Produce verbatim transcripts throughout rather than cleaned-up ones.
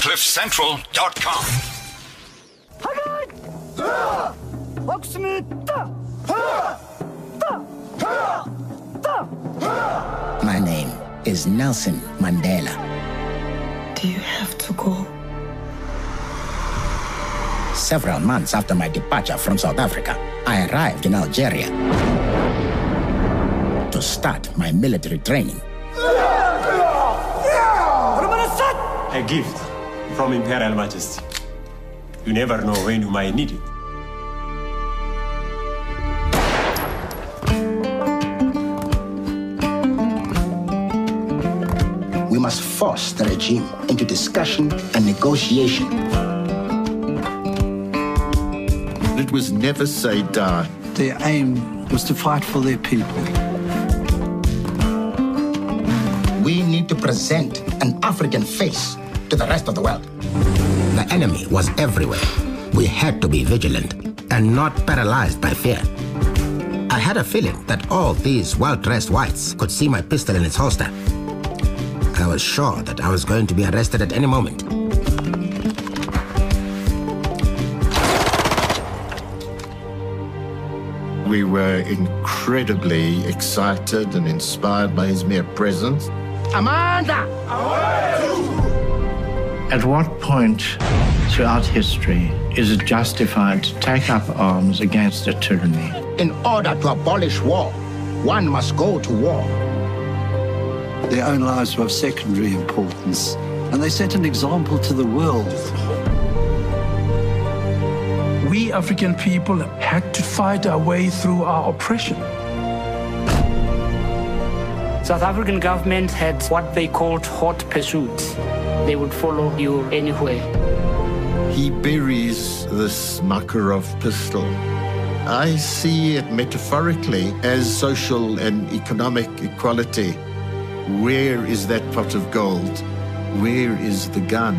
cliff central dot com. My name is Nelson Mandela. Do you have to go? Several months after my departure from South Africa, I arrived in Algeria to start my military training. A gift from Imperial Majesty. You never know when you might need it. We must force the regime into discussion and negotiation. It was never say die. Their aim was to fight for their people. We need to present an African face to the rest of the world. The enemy was everywhere. We had to be vigilant and not paralyzed by fear. I had a feeling that all these well-dressed whites could see my pistol in its holster. I was sure that I was going to be arrested at any moment. We were incredibly excited and inspired by his mere presence. Amanda! At what point throughout history is it justified to take up arms against a tyranny? In order to abolish war, one must go to war. Their own lives were of secondary importance, and they set an example to the world. We African people had to fight our way through our oppression. South African government had what they called hot pursuits. They would follow you anywhere. He buries this Makarov pistol. I see it metaphorically as social and economic equality. Where is that pot of gold? Where is the gun?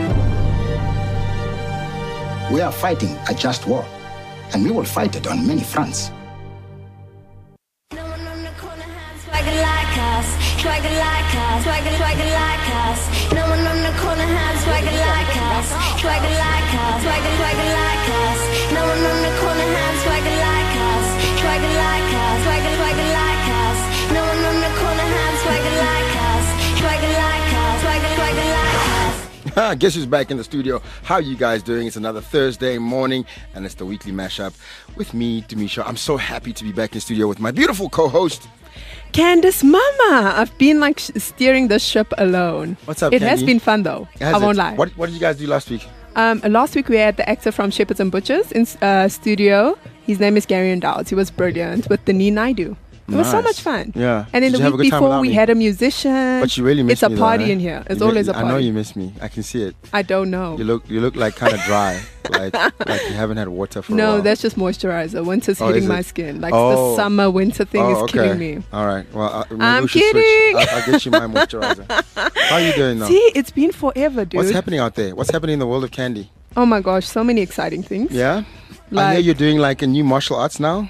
We are fighting a just war, and we will fight it on many fronts. No one on the corner has swagger like us, swagger like us, swagger, swagger like us. No one on the corner has swagger like us, swagger like us, swagger, swagger like us. No one on the corner has swagger like us, swagger like us, swagger, swagger like us. No one on the corner has swagger like us, swagger like us, swagger, swagger like us. Guess who's back in the studio? How are you guys doing? It's another Thursday morning, and it's the weekly mashup with me, Demisha. I'm so happy to be back in the studio with my beautiful co-host, Candice Mama. I've been like sh- steering the ship alone. What's up, It Candy? has been fun though. Has I won't it? lie. What, what did you guys do last week? Um, last week we had the actor from Shepherds and Butchers in uh, studio. His name is Gary Dowds. He was brilliant with Dani Naidu. It was so Nice. much fun. Yeah. And then Did you the have a week good time before without we me? had a musician. But you really miss It's me a party though, eh? in here. It's You always mi- a party. I know you miss me. I can see it. I don't know. You look you look like kind of dry. like like you haven't had water for a No, while. that's just moisturizer. Winter's Oh, hitting is my it? skin. Like Oh. the summer winter thing Oh, is okay. killing me. All right. Well, uh, maybe I'm we should kidding. switch. I'll, I'll get you my moisturizer. How are you doing though? See, it's been forever, dude. What's happening out there? What's happening in the world of candy? Oh my gosh, so many exciting things. Yeah? I Like- hear you're doing like a new martial arts now.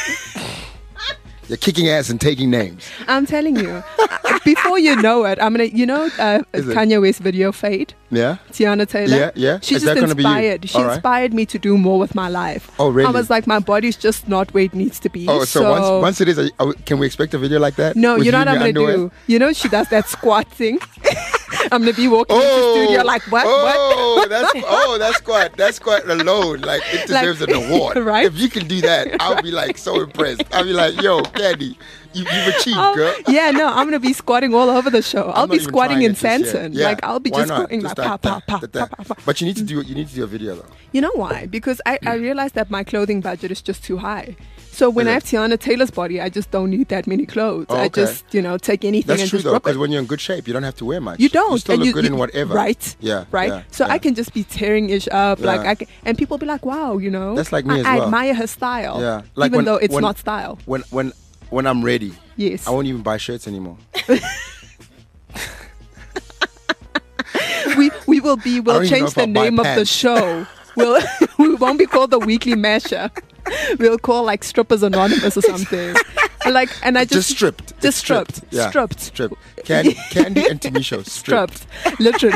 You're kicking ass and taking names. I'm telling you. uh, Before you know it, I'm gonna, you know, uh, Is it? Kanye West video Fade. Yeah? Tiana Taylor. Yeah, yeah. She Is just that gonna be you? inspired. She All right. inspired me to do more with my life. Oh, really? I was like, my body's just not where it needs to be. Oh, so, once once it is, are, are, can we expect a video like that? No, With you know what in I'm your gonna underwear? do? You know, she does that squat thing. I'm gonna be walking into the studio like, what? Oh, what? that's oh, that's quite that's quite alone. Like it Like- deserves an award, right? If you can do that, I'll be like so impressed. I'll be like, yo, Candy, you, you've achieved, Oh, girl. yeah, no, I'm gonna be squatting all over the show. I'll I'm be not even squatting trying in it just yet. Sanson. Yeah, Like I'll be why just not? squatting Just like pa like pa that, pa that, pa that. pa pa. But you need to do you need to do a video though. You know why? Because I, I realized that my clothing budget is just too high. So when Is I it? have Tiana Taylor's body, I just don't need that many clothes. Oh, I okay. just, you know, take anything That's and true just though, rock because it. when you're in good shape, you don't have to wear much. You don't. You still and look you, good you- in whatever. Right? Yeah. Right? yeah, so yeah. I can just be tearing ish up. Like Yeah. I can, and people be like, wow, you know. That's like me I, as I well. admire her style. Yeah. Like even when- though it's when- not style. When when when I'm ready, Yes. I won't even buy shirts anymore. we we will be I we'll don't even know change if the I'll buy name of the pants. show. We'll we won't be called the Weekly Mashup. We'll call like Strippers Anonymous or something. And like and I just Just stripped. Just It's stripped. Yeah. Stripped. Stripped. Candy, Candy and Tamisha stripped. Stripped. Literally.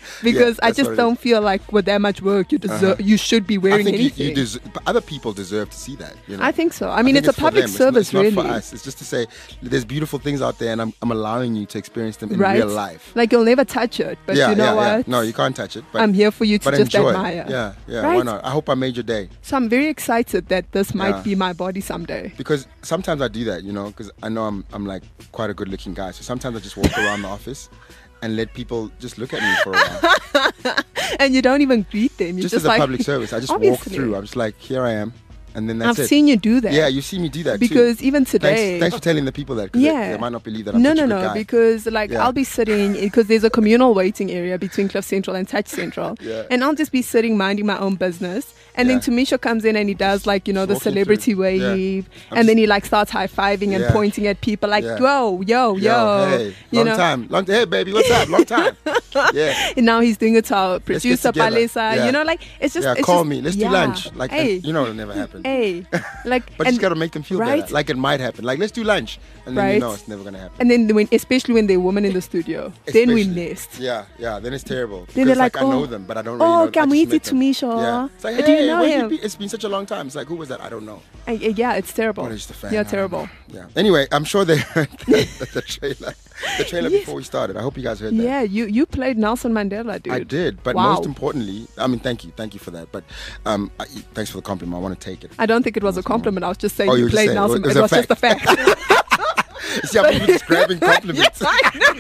because Yeah, I that's just what it don't feel like with that much work you deserve, Uh-huh. you should be I wearing think you, anything. you deserve, other people deserve to see that. You know? I think so. I mean, think it's a for public them. It's service, not, it's not really. for us. It's just to say there's beautiful things out there, and I'm, I'm allowing you to experience them in Right? real life. Like you'll never touch it, but yeah, you know yeah, what? yeah. No, you can't touch it. But, I'm here for you to but just enjoy. admire. Yeah, yeah. Why Right? not? I hope I made your day. So I'm very excited that this might Yeah. be my body someday. Because sometimes I do that, you know, because I know I'm I'm like quite a good looking guy. So sometimes I just walk around the office and let people just look at me for a while. And you don't even greet them. You just, just as a like, public service. I just walk Obviously. through. I'm just like, here I am. And then that's I've it. seen you do that. Yeah, you see me do that Because too. even today- Thanks, thanks for telling the people that. 'Cause Yeah. They, they might not believe that I'm no, such no, a good no, guy. because like Yeah. I'll be sitting because there's a communal waiting area between Cliff Central and Touch Central, Yeah. and I'll just be sitting minding my own business, and Yeah. then Tamisha comes in and he does like you know the Walking celebrity through. Yeah. wave, I'm and then just- he like starts high fiving and Yeah. pointing at people like Yeah. yo, yo, yo, Yo, hey, you long know. time. Long Hey, baby, what's up? Long time. Yeah. And now he's doing it to our get producer together. Palesa, Yeah. you know, like it's just yeah, it's call just- me. Let's yeah. do lunch. Like, and hey, you know, it'll never happen. hey, like, But and, you just gotta make them feel right? better. Like it might happen. Like let's do lunch, and then Right. you know it's never gonna happen. And then when, especially when they're women in the studio, then we Especially. nest. Yeah, yeah. Then it's terrible. Then they're Because, like, I know oh, them, but I don't really oh, know. I just Kamwiti met them. Tumisho. Yeah. It's like, Do you hey, know where you him? be? It's been such a long time. It's like, who was that? I don't know. Uh, yeah, it's terrible. What is the fan? Yeah, I don't terrible. know. Yeah. Anyway, I'm sure they heard the, the trailer. The trailer Yes. before we started. I hope you guys heard that. Yeah, you you played Nelson Mandela, dude. I did, but Wow. most importantly, I mean, thank you, thank you for that. But um, I, thanks for the compliment. I want to take it. I don't think it was a compliment. I was just saying Oh, you you were just played saying, Nelson. it was It a was just a fact. See how people just grabbing compliments. Yes, I know.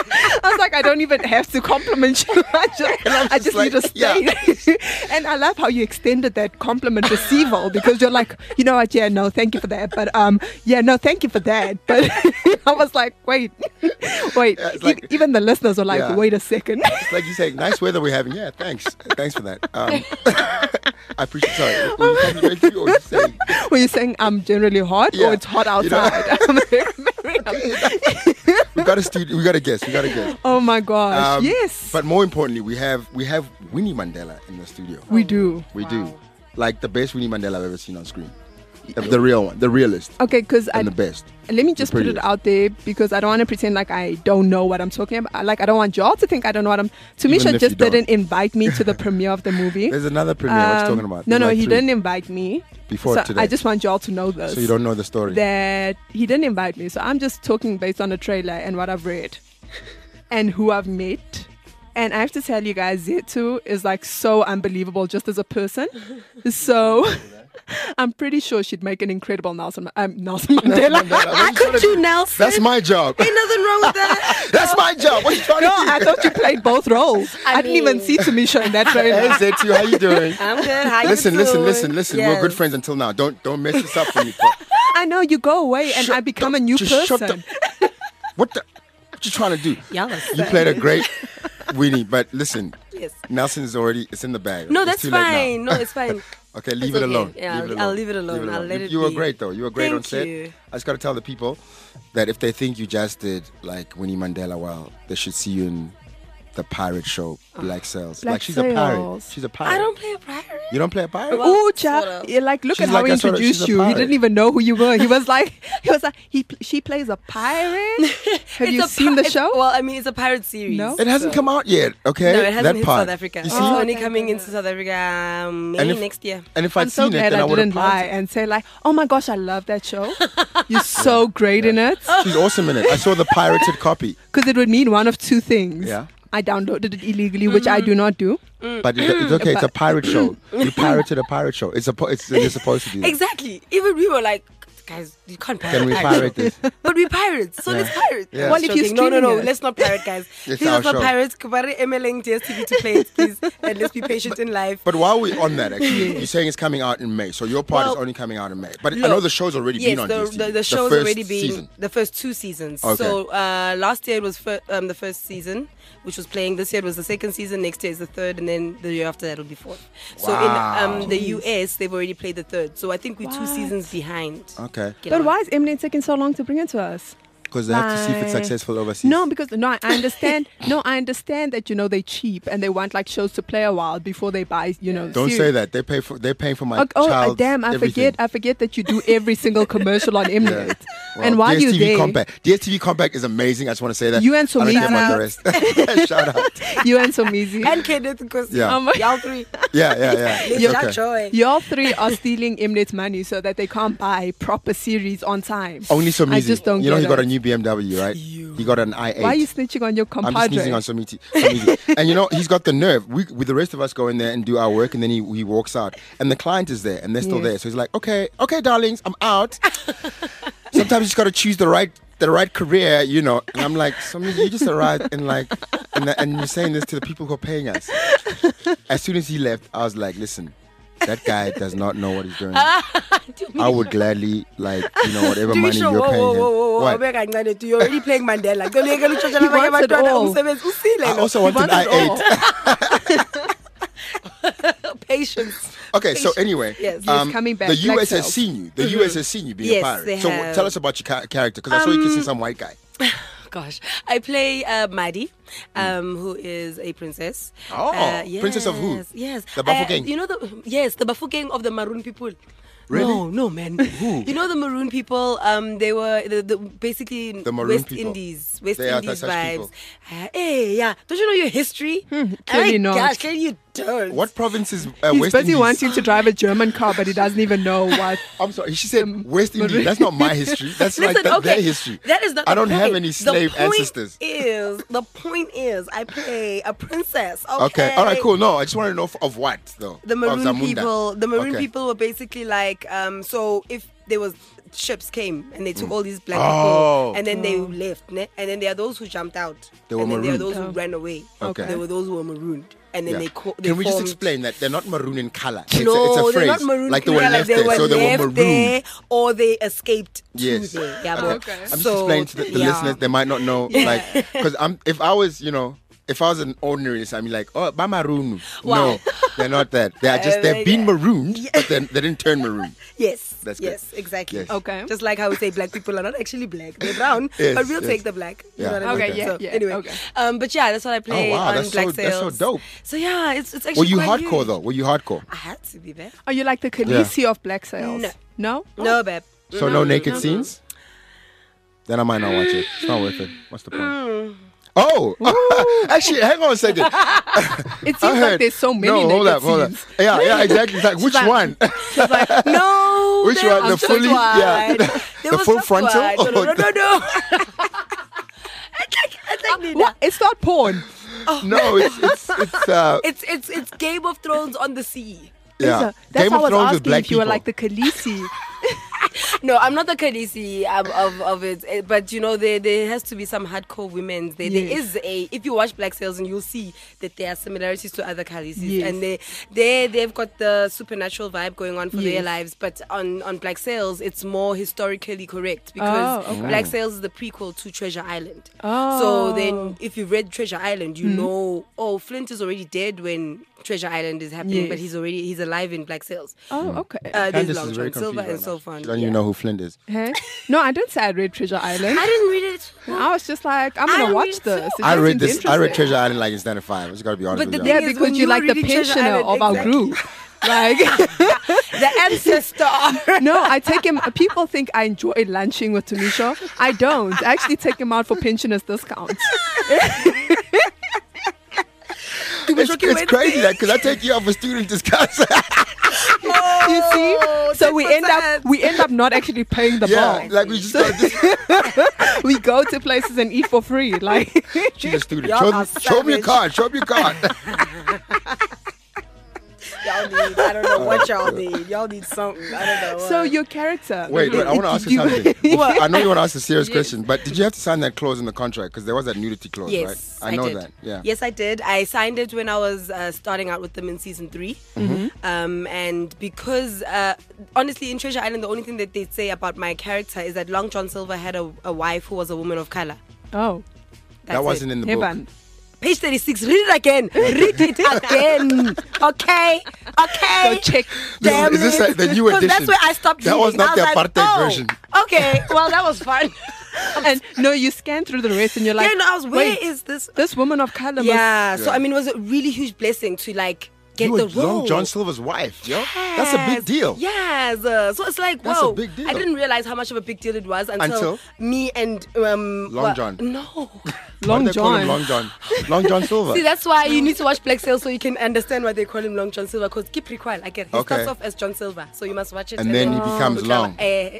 I was like, I don't even have to compliment you. I just, And I was I just just like, need to stay. And I love how you extended that compliment receival because you're like, you know what? Yeah, no, thank you for that. But um, yeah, no, thank you for that. But I was like, wait, wait. Yeah, it's E- like- even the listeners were like, Yeah. wait a second. It's like you say, nice weather we're having. Yeah, thanks, thanks for that. Um, I appreciate. Sorry, were you complimenting me or you saying? Were you saying I'm generally hot Yeah. or it's hot You know- outside? I'm very, very, I'm- We got a studio. We got a guest. We got a guest. oh my gosh, Um, yes. But more importantly, we have we have Winnie Mandela in the studio. We do. We do. Like the best Winnie Mandela I've ever seen on screen. The, the real one, the realist, Okay, because I and the best. let me just put it prettiest. out there because I don't want to pretend like I don't know what I'm talking about. I- Like I don't want y'all to think I don't know what I'm. Tamisha if you just don't. didn't invite me to the premiere of the movie. There's another premiere. what you Um, talking about? No, There's no, like he three. didn't invite me. Before so today. I just want y'all to know this. So you don't know the story. That he didn't invite me. So I'm just talking based on the trailer and what I've read and who I've met. And I have to tell you guys, Zetu is like so unbelievable just as a person. So I'm pretty sure she'd make an incredible Nelson, um, Nelson Mandela. Mandela, what I you trying could to do Nelson. That's my job. Ain't nothing wrong with that. That's my job. What you trying No, to do? I thought you played both roles. I, I didn't even mean- see Tamisha in that trailer. Hey, Zetu, how you doing? I'm good. How you listen, listen, doing? listen, listen. We're Yes. good friends until now. Don't don't mess this up for me. Paul. I know you go away and Shut I become the- a new just person. shut the- What the? What you trying to do? Y'all are You sad. played a great Winnie, but listen, Yes. Nelson is already. It's in the bag. No, It's that's too late now. fine. No, it's fine. Okay, leave It's it okay. alone. Yeah, leave it I'll- I'll leave it alone. I'll let you, it you were be. great though. You were great on Thank set. you. I just got to tell the people that if they think you just did like Winnie Mandela well, they should see you in the pirate show Black Sails. Black like she's a pirate. Sails. She's a pirate. I don't play a pirate. You don't play a pirate? Well, Ooh, sort cha. of. Yeah, like look She's at how like he a sort of- introduced she's a you. He pirate. didn't even know who you were. He was like, he was like, he she plays a pirate. Have It's you a seen pi- the it's- show? Well, I mean, it's a pirate series. No? It hasn't so- come out yet. Okay, No, it hasn't that hit part. South Africa. You see? It's Oh, only thank coming God. into South Africa um, maybe And if- next year. And if I'd I'm so seen it, glad then I, I would have didn't lie and say like, oh my gosh, I love that show. You're so great in it. She's awesome in it. I saw the pirated copy. Because it would mean one of two things. Yeah. I downloaded it illegally, which I do not do. But it, it's okay. It's a pirate show. You pirated a pirate show. It's a. It's they're supposed to do that. Exactly. Even we were like, guys, you can't pirate. Can we a pirate this? But we pirates, so Yeah. let's pirate. Yeah. Well, if you're Joking. no, no, no, streaming it. let's not pirate, guys. It's please our let's not show. pirate. Kubari M L N D S T V to play it, please, and let's be patient in life. But while we're on that, actually, you're saying it's coming out in May. So your part is Well, only coming out in May. But I look, know the show's already yes, been on the, D S T V. the, the show's first already been season. the first two seasons. Okay. So uh, last year it was fir- um, the first season, which was playing. This year it was the second season. Next year is the third, and then the year after that will be fourth. So Wow. in um, the U S they've already played the third. So I think we're two seasons behind. Okay. But why is Eminem taking so long to bring it to us? Because they have to see if it's Like- successful overseas. No, because no, I understand. No, I understand that you know they're cheap and they want like shows to play a while before they buy. You know, Don't series. say that. They pay for. They're paying for my Oh, oh, child. damn! I forget. I forget that you do every single commercial on Mnet. Well, And while D S T V you're there, Compact. D S T V Compact is amazing. I just want to say that. You and I don't Somizi. care about the rest. Shout out. you and Somizi. And Kenneth, because Yeah. Um, y'all three. Yeah, yeah, yeah. It's Okay. that joy. Y'all three are stealing Mnet's money so that they can't buy proper series on time. Only Somizi. I just don't You know get he got it. a new B M W, right? He got an i eight. Why are you snitching on your I'm just compadre? sneezing on Somizi. Somizi. And you know, he's got the nerve. We, with the rest of us go in there and do our work, and then he, he walks out. And the client is there, and they're still Yes. there. So he's like, okay, okay, darlings, I'm out. Sometimes you just got to choose the right the right career, you know. And I'm like, Somizi, you just arrived and like, and, the, and you're saying this to the people who are paying us. As soon as he left, I was like, listen, that guy does not know what he's doing. I would gladly, like, you know, whatever Do you money show? you're Whoa, paying whoa, him. whoa, whoa, whoa. What? Abeka kancane, you're already playing Mandela. Don't you get to He wants it all. I also want an i eight. Patience. Okay, so Patience. anyway, Yes. um, Yes, coming back, the U S Black has Cells. seen you. The Mhm. U S has seen you being Yes, a pirate. they So have. tell us about your ca- character, because I saw you kissing Um, some white guy. Gosh, I play uh, Maddie, um, who is a princess. Oh, Uh, princess of who? yes, Yes, The Bafokeng? Uh, you know the yes, the Bafokeng of the Maroon people. Really? No, no, man. Who? You know the Maroon people? Um, they were the, the basically The Maroon West people. Indies, West They are Indies such vibes. people. Uh, hey, yeah. Don't you know your history? clearly oh not. Gosh, clearly you don't. What province is uh, He's West busy Indies? wanting to drive a German car, but he doesn't even know what. I'm sorry. She said West Indies. That's not my history. That's like Listen, that, okay, their history. That is not I the don't have point. any The slave point ancestors. Is the point is I play a princess. Okay. Okay. All right. Cool. No, I just want to know f- of what though. The Of Maroon Zamunda. people. The Maroon Okay. people were basically like um. So if there was ships came and they took all these black Oh. people and then they left, ne? And then there are those who jumped out. They were and then there are marooned. those who ran away. Okay. There were those who were marooned. And then Yeah. they, co- they Can we just formed- explain that they're not maroon in color? It's, no, a, it's a they're phrase. not maroon. Like they were color, left they there, were so they were left marooned. there, or they escaped Yes. to there. Yeah, Okay. but- I'm just so, explaining to the, the yeah. listeners, they might not know, Yeah. like, because I'm if I was, you know, if I was an ordinary listener, I'd be like, oh, by maroon. Wow. No, they're not that. They are just they've Uh, been yeah. marooned, but then they didn't turn maroon. Yes. That's good. yes, exactly. Yes. Okay. Just like how we say black people are not actually black, they're brown, Yes, but we'll yes. take the black. You Yeah. know what I mean? Okay, yeah, So, yeah, Anyway, okay. um, but yeah, that's what I play Oh wow, on that's Black so that's so Sails. dope. So yeah, it's it's Were actually you quite hardcore good. though? Were you hardcore? I had to be there. Are you like the Khaleesi of Black Sails? No. No? No, babe. So no, naked no. scenes? Then I might not watch it. It's not worth it. What's the point? Mm. Oh, actually, hang on a second. It I seems like heard- there's so many No, naked hold up, hold up. scenes. Yeah, yeah, exactly. It's like, which like- one? She's like, No, Which there one? The was fully, one. yeah, There the was full just frontal. one. No, no, or no, no, the- no. I think, I think what? It's not porn. No, it's it's it's uh, it's it's it's Game of Thrones on the sea. yeah. Isa, that's Game how of I was Thrones with asking black if you were people. like the Khaleesi. No, I'm not the Khaleesi of, of, of it, eh, but you know there there has to be some hardcore women. There, there Yes. is a if you watch Black Sails and you'll see that there are similarities to other Khaleesis, Yes. and they they they've got the supernatural vibe going on for their Yes. lives. But on on Black Sails, it's more historically correct because Oh, okay. Black Sails is the prequel to Treasure Island. Oh. So then, if you read Treasure Island, you Hmm. know, oh, Flint is already dead when Treasure Island is happening, Yes. but he's already he's alive in Black Sails. Oh, okay. Uh, there's Candace Long is very John Silver confused and right so now. fun. She doesn't Yeah. even know who Flint is. Huh? No, I didn't say I read Treasure Island. I didn't read it. I was just like, I'm I gonna read watch it this. too. It I just read seems this. I read interesting. Treasure Island like in standard five. I just gotta be honest But with the you. Yeah, thing is, because when you you like were the reading Treasure pensioner Island, of our exactly. group. Like, The ancestor. no, I take him. People think I enjoy lunching with Tamisha. I don't. I actually take him out for pensioners discounts. It's, it's crazy that because I take you out for student discounts. You see, so we end up we end up not actually paying the yeah, bill. like we just got this. We go to places and eat for free. Like, She's a student. Y'all Show, are me- show me your savage. card. Show me your card. Y'all need, I don't know what y'all need. Y'all need something. I don't know. What. so your character. Wait, wait. I want to ask you You- something. What? I know you want to ask a serious Yes. question, but did you have to sign that clause in the contract? Because there was that nudity clause, Yes, right? I know did. that. Yeah. Yes, I did. I signed it when I was uh, starting out with them in season three. Mm-hmm. Um, and because, uh, honestly, in Treasure Island, the only thing that they say about my character is that Long John Silver had a, a wife who was a woman of color. Oh, That's That wasn't it. in the book. Heaven. Page thirty-six. Read it again. Read it again. Okay. Okay. Go check. Damn Is this it. like the new 'Cause edition? That's where I stopped That reading. was not I the like, apartheid oh, version. Okay. Well, that was fun. And no, you scan through the rest and you're like, yeah, no, I was, where wait, is this? This woman of color. Yeah, must- so I mean, it was a really huge blessing to like get You the were role. Long John Silver's wife, yo. That's a big deal. Yes. Uh, so it's like, That's a whoa. big deal. I didn't realize how much of a big deal it was until, Until? me and um Long well, John. No. Why do they call him Long John? Long John Silver. See, that's why you need to watch Black Sail so you can understand why they call him Long John Silver. Because keep recall, I get. He Okay. starts off as John Silver, so you must watch it. And then he becomes long.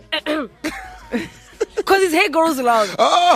Because his hair grows long.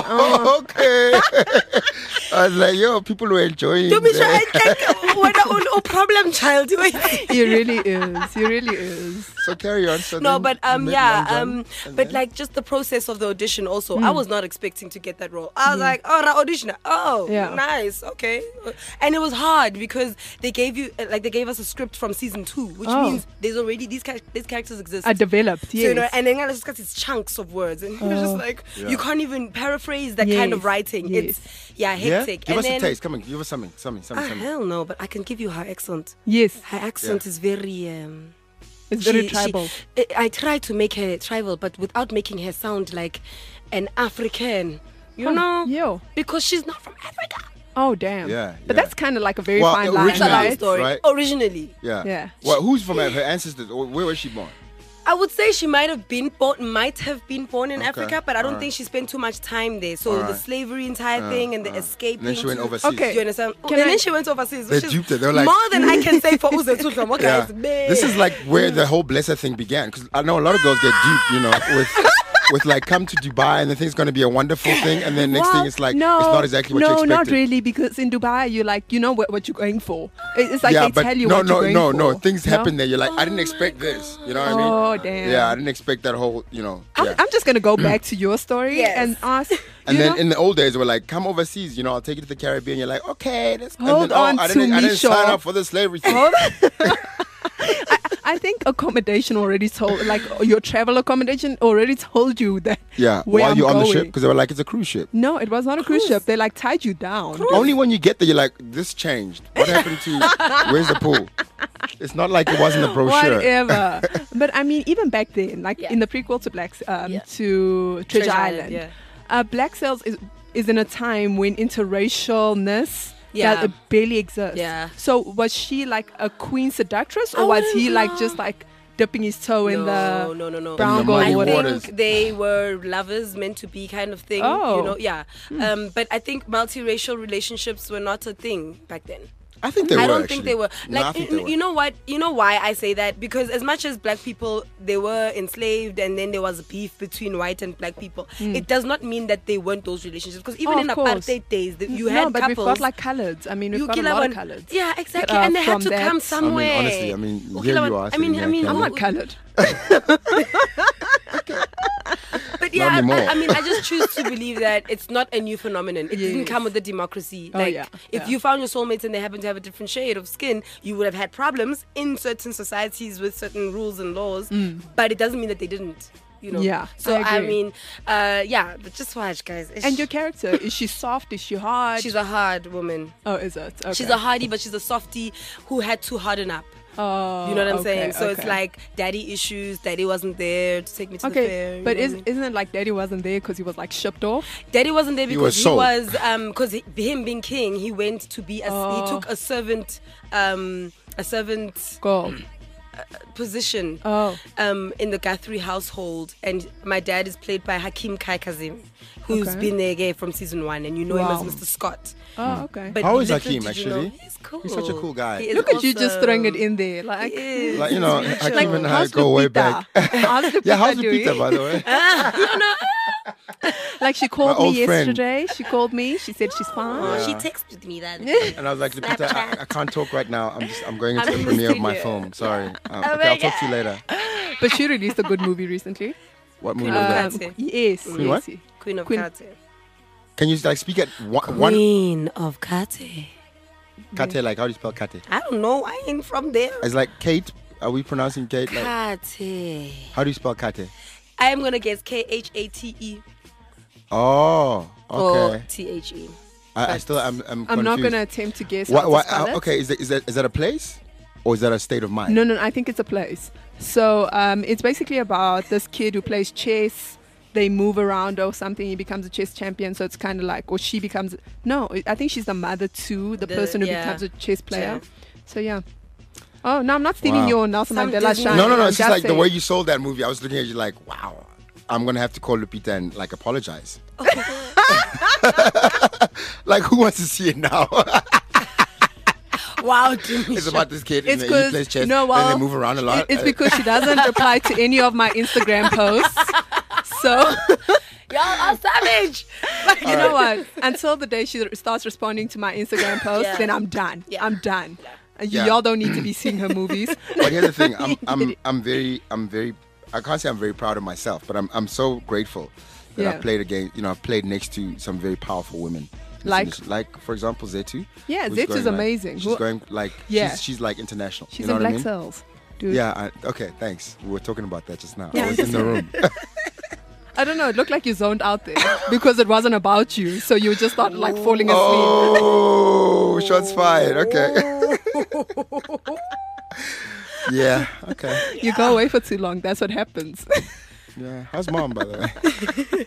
Oh, okay. I was like, yo, people were enjoying. To be sure, that. I like, what a problem child. He really is. He really is. So carry on. So No, then but you um, met yeah, Long John, um, and but then- like just the process of the audition. Also, I Mm. was not expecting to get that role. I was Yeah. like, oh, the audition. Oh, Yeah. nice, okay. And it was hard because they gave you uh, like they gave us a script from season two, which Oh. means there's already these char- these characters exist. Are developed, So, you know, yes. and then I just got these chunks of words, and you're just Oh. like, Yeah. you can't even paraphrase that kind of Yes, writing. yes. It's yeah, Yeah? hectic. Give and us then, a taste. Come on, give us something, something, something, Ah, something. hell no, but I can give you her accent. Yes. Her accent Yeah. is very. Um, It's very she- she- tribal. I, I try to make her tribal, but without making her sound like an African. You Oh, know, yo. because she's not from Africa. Oh, damn. Yeah, But yeah. that's kind of like a very Well, fine line, originally, Long right? story. right? Originally, Yeah. Yeah. Well, who's from her ancestors? Or where was she born? I would say she might have been born, might have been born in Okay, Africa, but I don't alright. think she spent too much time there. So Alright. the slavery entire Uh, thing and the uh. escape. And then she went overseas. Okay. You understand? Can and I- then she went overseas. They Which is duped her. They were like- more than I can say for Uze Tutlam. Okay, Yeah. it's big. This is like where the whole blesser thing began. Because I know a lot of girls get duped, you know, with with like come to Dubai and they think it's going to be a wonderful thing, and then next Well, thing it's like no, it's not exactly what no, you expected. not really, because in Dubai you like you know what, what you're going for. It- It's like yeah, they but tell you no, what no, you're going no, for. no. Things No? happen there. You're like, I didn't expect this. You know what I mean? Oh, damn. Yeah, I didn't expect that whole. You know. I'm, Yeah. I'm just gonna go back to your story Yes. and ask. And you then know, in the old days, they were like, "Come overseas, you know, I'll take you to the Caribbean." You're like, "Okay, let's." Hold and then, on oh, I to didn't, I me, didn't sign Shaw. up for the slavery thing. Hold on. I, I think accommodation already told, like your travel accommodation already told you that. Yeah, where while I'm you're on the going. ship, because they were like, "It's a cruise ship." No, it was not a cruise ship. They like tied you down. Only when you get there, you're like, "This changed. What happened to? Where's the pool?" It's not like it wasn't a brochure. Whatever. But I mean, even back then, like Yeah. in the prequel to Black, um, Yeah. to Treasure, Treasure Island, Island, yeah. uh, Black Sails is is in a time when interracialness Yeah. that it barely exists. Yeah. So was she like a queen seductress, or was he like just like dipping his toe in no, the no, no, no. brown In the gold muddy I water? waters. think they were lovers meant to be kind of thing. Oh. You know, yeah. Um, but I think multiracial relationships were not a thing back then. I think they I were. don't actually. think they were. No, I Like, think you, they were. you know what? You know why I say that? Because as much as black people, they were enslaved and then there was beef between white and black people, it does not mean that they weren't those relationships. Because even Oh, in of course. apartheid days, the, you no, had but couples. we've got like coloreds. I mean, we've you got a kill lot one- of coloreds. Yeah, exactly. that are And they had from to that. come I mean, somewhere. honestly, I mean, You here kill you one- are. I mean, sitting I here mean, telling I'm me- not colored. But yeah, I, anymore. I, I mean, I just choose to believe that it's not a new phenomenon. It didn't Yes. come with the democracy. Oh, Like, yeah, if yeah. you found your soulmates and they happen to have a different shade of skin, you would have had problems in certain societies with certain rules and laws. But it doesn't mean that they didn't. You know. Mm. Yeah, So I I, agree. mean, uh, yeah. But just watch, guys. It's- And your character, is she soft? Is she hard? she's a hard woman. oh, is it? Okay. She's a hardie, but she's a softie who had to harden up. Oh, You know what I'm okay, saying? So it's okay. like daddy issues. Daddy wasn't there to take me to the Okay, fair. you but know is, what I mean? isn't it like Daddy wasn't there because he was like shipped off? Daddy wasn't there He because was he sold. was um because him being king, he went to be a Oh. he took a servant um a servant Go. position Oh. um in the Guthrie household, and my dad is played by Hakeem Kai Kazim, who's Okay. been there again from season one, and you know him Wow. as Mister Scott. Oh, okay. But How is little Hakeem, did you know- actually? He's cool. He's such a cool guy. He is Look at you just throwing it awesome. in there. Like, He is. Like, you know, He's really Hakeem chill. and I how's go way Lupita? back. How's Lupita Yeah, how's doing? Lupita, by the way? Like she called My me old friend. yesterday. She called me. She said she's fine. Oh, She Yeah. texted me that. And I was like, Lupita, I, I can't talk right now. I'm just, I'm going into I'm the in the premiere of my studio. film. Sorry. Um, Oh okay, my I'll talk to you later. But she released a good movie recently. What movie Queen was of that? Kate. Um, yes. Queen what? yes. Queen of Queen- Kate. Can you like speak at one, one Queen of Kate. Kate? Like, how do you spell Kate? I don't know. I ain't from there. It's like Kate. Are we pronouncing Kate? Like, Kate. how do you spell Kate? I am gonna guess K H A T E Oh, or okay. T H E. I, I still, I'm, I'm, I'm not confused. going to attempt to guess Why, how why, to spell uh, it. okay, is that, is that is that a place or is that a state of mind? No, no, I think it's a place. So um, it's basically about this kid who plays chess. they move around or something. He becomes a chess champion, so it's kind of like, or she becomes. No, I think she's the mother to the, The- person who yeah. becomes a chess player. Yeah. So yeah. Oh no, I'm not stealing Wow. your Nelson Some Mandela Disney- shine. No, no, no. I'm It's just like the saying. way you sold that movie. I was looking at you like, wow, I'm gonna have to call Lupita and like apologize. Like, who wants to see it now? Wow, Jimmy. It's about this kid. It's and he plays because chess. no, and well, they move around a lot. It's because she doesn't reply to any of my Instagram posts. So Y'all are savage. Like, you know what? Until the day she starts responding to my Instagram posts, Yeah. then I'm done. Yeah. I'm done. And Yeah. Y'all don't need to be seeing her movies. But here's the thing. I'm, I'm, I'm very, I'm very. I can't say I'm very proud of myself, but I'm, I'm so grateful that Yeah. I've played against. You know, I've played next to some very powerful women. Like? like for example, Zetu. Yeah, who's Zetu's going, like- amazing. She's Who- going like. Yeah. She's, she's like international. She's you know in what Black I mean? Cells, dude. Yeah. I, okay. Thanks. We were talking about that just now. Yeah, I was we in the room. I don't know. It looked like you zoned out there because it wasn't about you. So you just started like falling asleep. Oh, shots fired. Okay. Yeah. Okay. You go away for too long. That's what happens. Yeah. How's mom, by the way?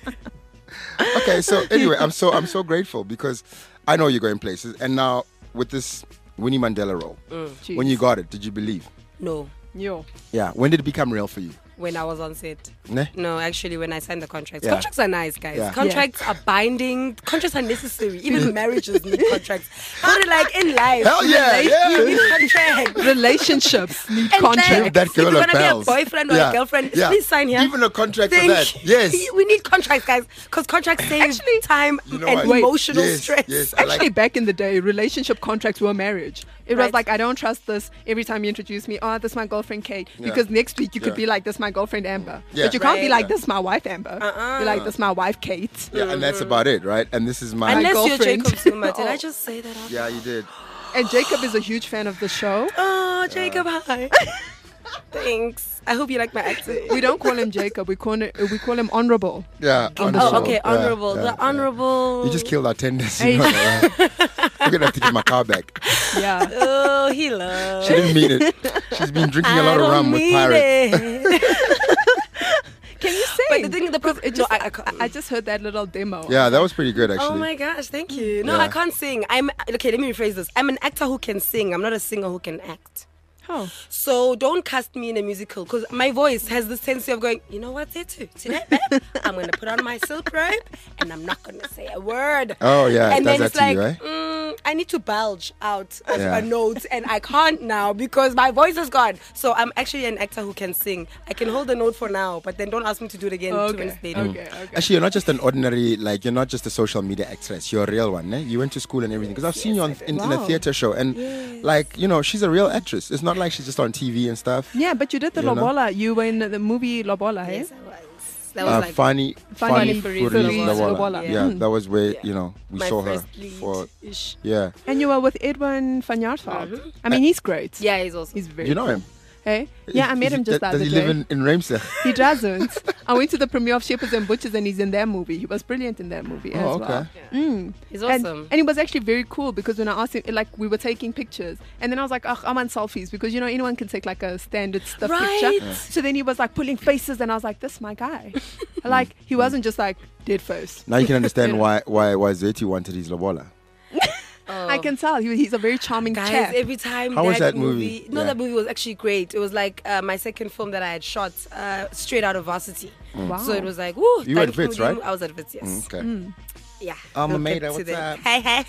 Okay. So anyway, I'm so I'm so grateful because I know you're going places, and now with this Winnie Mandela role, Mm. when you got it, did you believe? No, Yo. Yeah. When did it become real for you? when I was on set. Ne? No, actually, when I signed the contracts. Yeah. Contracts are nice, guys. Yeah. Contracts are binding. Contracts are necessary. Even marriages need contracts. But like in life, Hell yeah, in life, yeah. you need contracts. Relationships need And contracts. Give that girl if you're a gonna bells. be a boyfriend or Yeah. a girlfriend, Yeah. please sign here. Even a contract Thank for that. Yes. We need contracts, guys, because contracts save Actually- time You know and what? emotional Yes, stress. yes, I like- Actually, back in the day, relationship contracts were marriage. It was Right. like, I don't trust this. Every time you introduce me, oh, this is my girlfriend Kate. Yeah. Because next week you could Yeah. be like, this is my girlfriend Amber. Yeah. But you can't be Right. like, this is my wife Amber. Uh-uh. You're like, this is my wife Kate. Yeah, and that's about it, right? And this is my. And- Unless you're girlfriend. Jacob Zuma. Did Oh. I just say that out? Yeah, you did. And Jacob is a huge fan of the show. Oh, Jacob, hi. Thanks. I hope you like my accent. We don't call him Jacob. We call him, we call him Honorable. Yeah. On the Oh, show. okay, Yeah, honorable. yeah, the yeah. honorable. You just killed our tenders. Hey. You know that, right? We're gonna have to get my car back. Yeah. Oh, he loves. She didn't mean it. She's been drinking a I lot of don't rum with mean pirates. it. Can you sing? But the thing, the pro- It no, just, I, I, I can't. I just heard that little demo. Yeah, that was pretty good actually. Oh my gosh, thank you. No, Yeah. I can't sing. I'm okay. Let me rephrase this. I'm an actor who can sing. I'm not a singer who can act. Oh. So don't cast me in a musical because my voice has this tendency of going, you know what, Zetu? Today, babe, I'm going to put on my silk robe and I'm not going to say a word. Oh, yeah, it And does then that it's to like, you, right? mm, I need to bulge out of Yeah. a note and I can't now because my voice is gone. So I'm actually an actor who can sing. I can hold the note for now, but then don't ask me to do it again two Okay. minutes later. Okay. Okay. Actually, you're not just an ordinary, like, you're not just a social media actress. You're a real one, eh? You went to school and everything. Because I've seen you on, in, in a Wow. theater show. And, like, you know, she's a real actress. It's not like she's just on T V and stuff. Yeah, but you did the You know? Lobola. You were in the movie Lobola, eh? Yes, I was. That was Uh, like Fani, Fani Fani Furi's Furi's Lobola. Lobola. Yeah. Yeah, Mm. that was where, Yeah. you know, we my saw her first lead for, ish. yeah. And you were with Edwin van Jaarsveld. I mean, he's great. Yeah, he's awesome. He's very You know cool. him? Hey? Yeah, I met Is him he- just the Does other he day. live in, in Ramsey? He doesn't. I went to the premiere of Shepherds and Butchers and he's in that movie. He was brilliant in that movie as Oh, well. okay. Mm. He's And, awesome. and it was actually very cool because when I asked him, like, we were taking pictures. And then I was like, oh, I'm on selfies because, you know, anyone can take like a standard stuff Right. picture. Yeah. So then he was like pulling faces and I was like, this is my guy. Like, he wasn't just like dead face. Now you can understand You know? why why why Zetu wanted his Lobola. I can tell. He, he's a very charming Guys, chap. every time How that, was that movie, movie? no, Yeah. that movie was actually great. It was like uh, my second film that I had shot uh, straight out of varsity. Wow. So it was like, woo. You were at thank you, Wits, Mudimu. right? I was at Wits, yes. Mm, okay. Mm. Yeah. I'm a we'll maid, get to what's that. up? Hey, hey,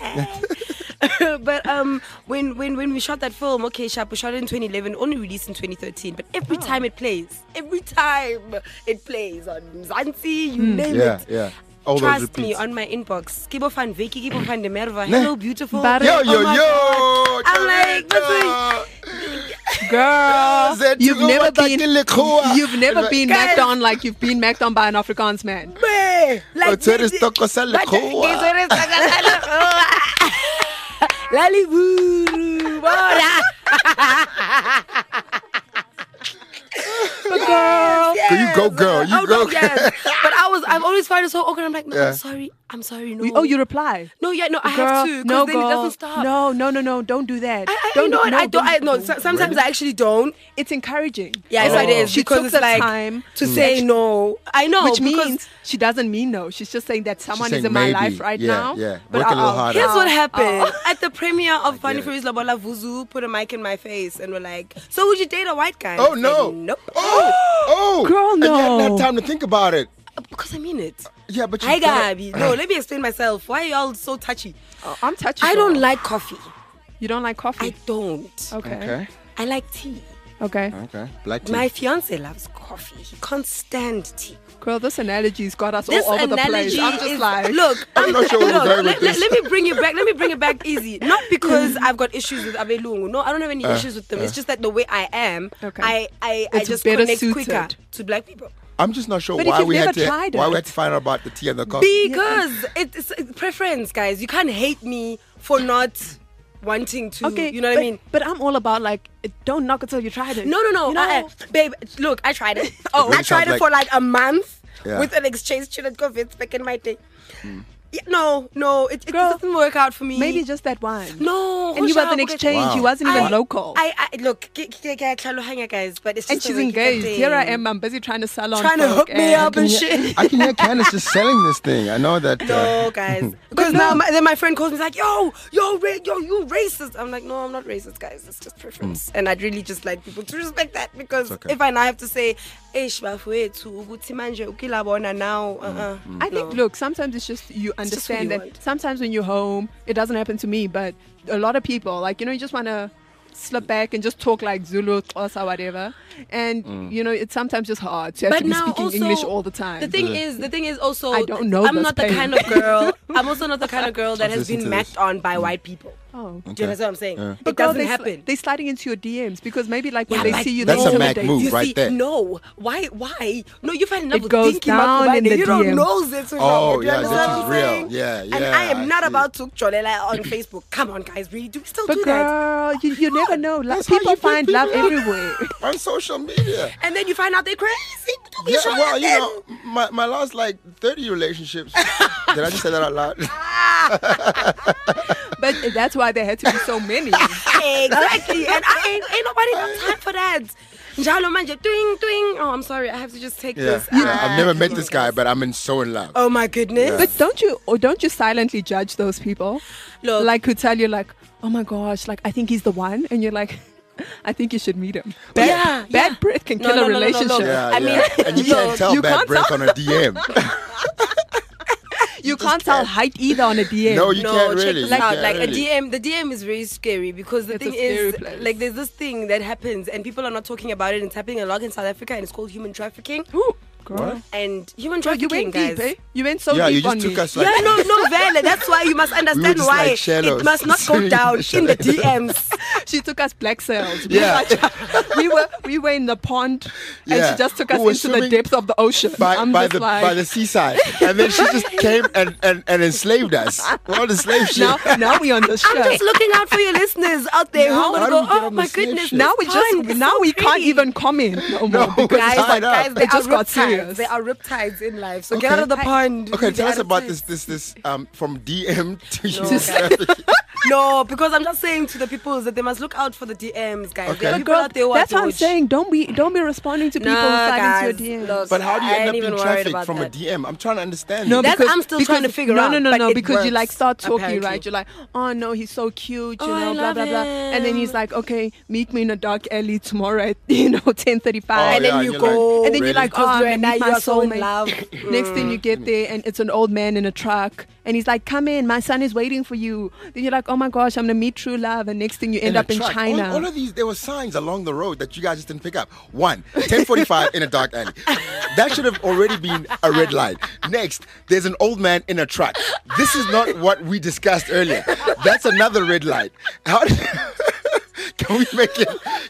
hey. But um, when, when when we shot that film, okay, Sharp, we shot it in twenty eleven, only released in twenty thirteen. But every time it plays, every time it plays on Mzansi, you name Yeah, it. yeah. All those Trust me, repeats. on my inbox, Kibo fan Vicky, Kibo fan Demerva, hello beautiful. But- Yo, Oh yo, my yo! God. I'm like, Charlie, listen, Girl, Zetu you've never Lubaka been Kilekhoa. you've never been Guys. macked on like you've been macked on by an Afrikaans man. Bae, like Oh, Tshwere this- stoko sa But- lekgowa. ke tshwere stoko sa lekgowa. Laliburu, bora. Girl. Go, you go, girl. You oh, go. No, yes. But I was I've always found it so awkward. I'm like, no, Yeah. I'm sorry. I'm sorry. No. You- oh, you reply. No, yeah, no, I Girl, have to. Because no, then girl, it doesn't stop. No, no, no, no. Don't do that. I, I, don't you know what? no, I don't. I no. so- Sometimes Really? I actually don't. It's encouraging. Yeah, so Oh. it is. She because took it's the like time to say no. I know, Which because means she doesn't mean no. She's just saying that someone saying is in my maybe. life right Yeah, now. yeah. But Work a little I'll- harder. Here's what I'll- happened I'll- at the premiere of Funny it. Furious Lobola Vuzu. Put a mic in my face and were like, "So would you date a white guy?" Oh I said, no! nope. Oh, oh, Girl, And you hadn't no. had time to think about it. Because I mean it. Yeah, but you. Hi, gotta- Gabi. No, let me explain myself. Why are y'all so touchy? Oh, I'm touchy. I girl. don't like coffee. You don't like coffee? I don't. okay. Okay. I like tea. Okay. Okay. Black tea. My fiance loves coffee. He can't stand tea. Girl, this analogy's got us This all over the analogy place. I'm just is like, look. I'm not sure where we're look, going let, with let- this. let me bring you back. Let me bring it back easy. Not because I've got issues with Abelungu. No, I don't have any Uh, issues with them. uh. It's just that the way I am, Okay. I I, I It's just better connect suited. quicker to black people. I'm just not sure But if why you've we had never to tried why we it. had to find out about the tea and the coffee. Because it's, it's preference, guys. You can't hate me for not wanting to. okay, you know what but, I mean? But I'm all about like, don't knock until you tried it. No, no, no, You know? uh, uh, babe. Look, I tried it. Oh, I tried it like- for like a month Yeah. with an exchange student COVID back in my day. Yeah, no, no, it, it Girl, doesn't work out for me. Maybe just that one. No, And he was Hosha, an okay. exchange. Wow. He wasn't even I- local. I, I look, ke- ke- ke- ke- guys, but it's just and the she's way engaged. keep Here I getting- am. I'm busy trying to sell on trying to folk hook me up and Yeah. shit. I can hear Candace just selling this thing. I know that. No, Uh, guys. Because now my, then my friend calls me like, yo, yo, ra- yo, you racist. I'm like, no, I'm not racist, guys. It's just preference. And I'd really just like people to respect that because okay. if I now have to say, "Eish, bafowethu, ukuthi manje ukilabona now," uh-uh. I think, no. look, sometimes it's just you It's just what understand you that want. sometimes when you're home, it doesn't happen to me, but a lot of people, like, you know, you just want to slip back and just talk like Zulu, Xhosa, whatever. And, you know, it's sometimes just hard to have But to be now speaking also, English all the time. The thing is, the thing is also, I don't know I'm this not the pain. kind of girl. I'm also not the kind of girl that has Listen been to macked this. on by white people. Oh. Do you understand what I'm saying? Yeah. It But girl, doesn't they sli- happen. They're sliding into your D Ms because maybe like when Yeah, they like, see you, That's they a Mac intimidate move, you. You right see, there. no. Why? Why? No, you find enough It with goes Dinky down Makubane. in the You don't D M. know this. Oh, you yeah, understand this what is I'm real. saying? Yeah, And yeah, I am I not see. about to cholela on Facebook. Come on, guys. Really, do we still But do that? girl, you, you never know. Like, That's how people you pick find love people up. everywhere. on social media. And then you find out they're crazy. Yeah, well, you know, my, my last like thirty relationships. Did I just say that out loud? But that's why there had to be so many. Exactly. And I ain't, ain't nobody got time for that. Njalo manje, twing, twing. Oh, I'm sorry. I have to just take Yeah, this. yeah. I've never Ah, met come this on, guy, guys. but I'm in so in love. Oh my goodness. But don't you or don't you silently judge those people? Look. Like who tell you like, oh my gosh, like I think he's the one, and you're like, I think you should meet him. Bad, Yeah, bad yeah. breath can No, kill no, a no, no, no, no. relationship. Yeah, I yeah. mean, and you can't look, tell you bad can't breath tell. on a D M. You can't tell height either on a D M. No, you no, can't check really. this You out. can't Like a really. D M, the D M is very scary because the It's a thing is, scary place. like, there's this thing that happens and people are not talking about it. It's happening a lot in South Africa and it's called human trafficking. Ooh, girl. What? And human Girl, you trafficking, went guys. deep, eh? You went so Yeah, deep you just on took me. us like. Yeah, no, no, Vele. That's why you must understand just why like shallows. it must not go Swimming in down the in the shallows. D Ms. She took us black sails. We, Yeah. were like- we were we were in the pond, and Yeah. she just took We us were into the swimming depths of the ocean. By, I'm by just the like, by the seaside, and then she just came and, and, and enslaved us. All the slave shit. now now we on the show. I'm just looking out for your listeners out there who Now- are How going do to we go, get oh on my the slave goodness. ship? now we this just pond is now so we can't pretty. even comment no more No, because it's Guys, tied up. guys, there It just are got riptides. serious. There are riptides in life. So Okay. get out of the pond. Okay, Leave tell the us about attitudes. this this this um from D M to No, you. guys. No, because I'm just saying to the people that they must look out for the D Ms, guys. Okay. There are But people Girl, out there who are that's what I'm dodge. saying. Don't be don't be responding to people No, who slide guys, into your D Ms. look, But how do you I end ain't up even being worried trafficked about from a that. D M? I'm trying to understand. No, this. That's- because I'm still because, trying to figure no, out, No, no, but no, it because you like works, start talking, apparently. right? You're like, oh no, he's so cute, you Oh, I know, blah love blah blah. And then he's him. like, okay, meet me in a dark alley tomorrow at you know ten thirty Oh, five. And then yeah, you you're go. like, And then really? you're like, oh, Because I'm you gonna and I, meet my you are so in soulmate. love. Next thing you get there, and it's an old man in a truck, and he's like, come in, my son is waiting for you. Then you're like, oh my gosh, I'm gonna meet true love, and next thing you end a up in truck. China. All, all of these, there were signs along the road that you guys just didn't pick up. One, ten forty-five in a dark alley. That should have already been a red light. Next, there's an old man in a truck. This is not what we discussed earlier. That's another red light. How did, can we make it?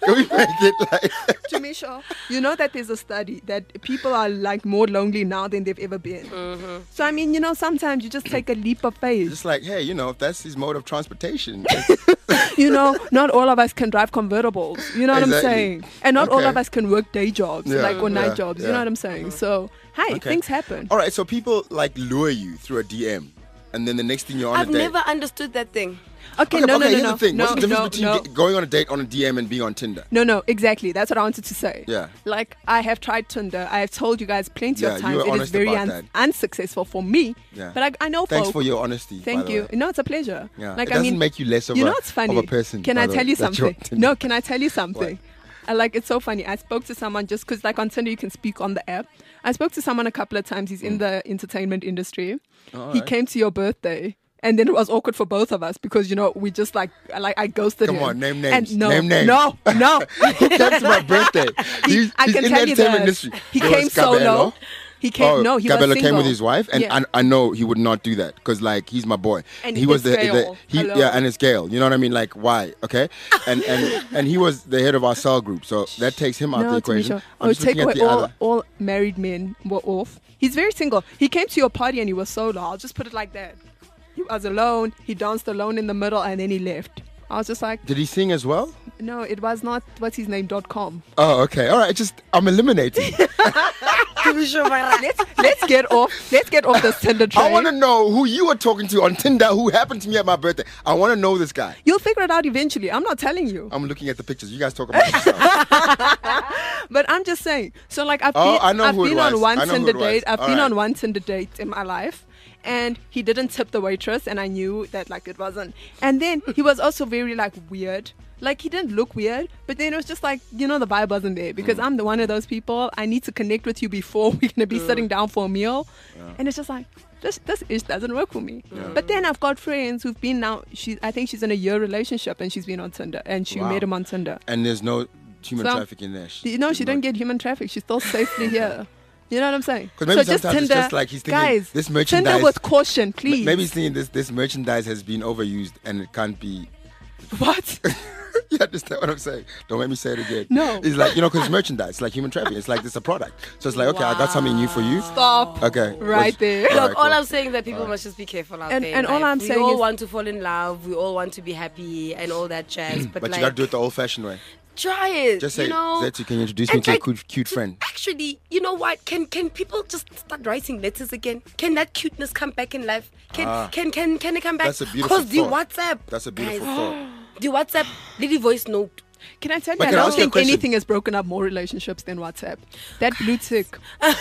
Can we make it like? Jamisha, you know that there's a study that people are like more lonely now than they've ever been. Mm-hmm. So I mean, you know, sometimes you just take a leap of faith. Just like, hey, you know, if that's his mode of transportation. You know, not all of us can drive convertibles. You know what Exactly. I'm saying? And not all Okay. of us can work day jobs, Yeah, like or night yeah, jobs. You yeah. know what I'm saying? So, hey, Okay. things happen. All right, so people like lure you through a D M, and then the next thing you're on I've a date. never understood that thing. Okay, okay, no, okay, no, here's no, the thing. no, What's the difference no, between no. ge- going on a date on a D M and being on Tinder? No, no, exactly. That's what I wanted to say. Yeah. Like, I have tried Tinder. I have told you guys plenty Yeah, of you times were it is honest very about un- that. unsuccessful for me. Yeah. But I, I know Thanks folk. for your honesty. by Thank the you. way. No, it's a pleasure. Yeah. Like, it I doesn't mean, make you less of, you a, know what's funny? of a person. Can by I the tell way, you that you're on something? Tinder. No, can I tell you something? I, like, it's so funny. I spoke to someone just because, like, on Tinder you can speak on the app. I spoke to someone a couple of times. He's in the entertainment industry. All He right. came to your birthday. And then it was awkward for both of us because, you know, we just like, like I ghosted Come him. on, name And names. no, Name names. No, no. He came to my birthday. He- He's, I he's can in tell the you entertainment this. industry. He There came was solo. Gabello. He came, Oh, no, he Gabello was came single. with his wife, and Yeah. I, I know he would not do that because, like, he's my boy. And he was it's the, the Gail. he Hello. yeah, and it's Gail. You know what I mean? Like, why? Okay, and and and he was the head of our cell group, so that takes him out No, the equation. Tamisha. I'm Oh, just take looking away at the all, other. all married men were off. He's very single. He came to your party and he was solo. I'll just put it like that. He was alone. He danced alone in the middle and then he left. I was just like, Did he sing as well? no, it was not, what's his name, dot com. Oh, okay. All right. Just I'm eliminating. let's, let's get off, let's get off this Tinder train. I want to know who you were talking to on Tinder who happened to me at my birthday. I want to know this guy. You'll figure it out eventually. I'm not telling you. I'm looking at the pictures. You guys talk about yourself. But I'm just saying. So like I've Oh, been, I know I've who it been on was. one I know who Tinder it was. date. I've All been right. on one Tinder date in my life. And he didn't tip the waitress, and I knew that like it wasn't. And then he was also very like weird. Like he didn't look weird, but then it was just like, you know, the vibe wasn't there because Mm. I'm the one of those people. I need to connect with you before we're gonna be Mm. sitting down for a meal, Yeah. and it's just like this this ish doesn't work for me. Yeah. But then I've got friends who've been now. She I think she's in a year relationship and she's been on Tinder and she Wow. met him on Tinder. And there's no human So, trafficking there. You know, she didn't get human traffic. She's still safely here. You know what I'm saying? Because maybe so just sometimes Tinder, it's just like he's thinking guys, this merchandise. Tinder with caution, M- please. Maybe he's thinking this this merchandise has been overused and it can't be. What? You understand what I'm saying? Don't make me say it again. No. It's like, you know, because merchandise, it's like human trafficking. It's like it's a product. So it's like, okay, I got something new for you. Stop. Okay. Right let's- there. all Look, right, all cool. I'm saying is that people must just be careful out And- there. and in all life. I'm we saying all is- want to fall in love. We all want to be happy and all that jazz. But, But like, you got to do it the old-fashioned way. try it. Just say, you know, Zetsu, can you introduce and me to a try- cute, cute friend? Actually, you know what? Can can people just start writing letters again? Can that cuteness come back in life? Can Ah. can can can it come back? That's a beautiful Because the thought. WhatsApp. That's a beautiful guys, thought. The WhatsApp, little voice note. Can I tell you, But I can I don't ask you a think question? anything has broken up more relationships than WhatsApp. That blue tick.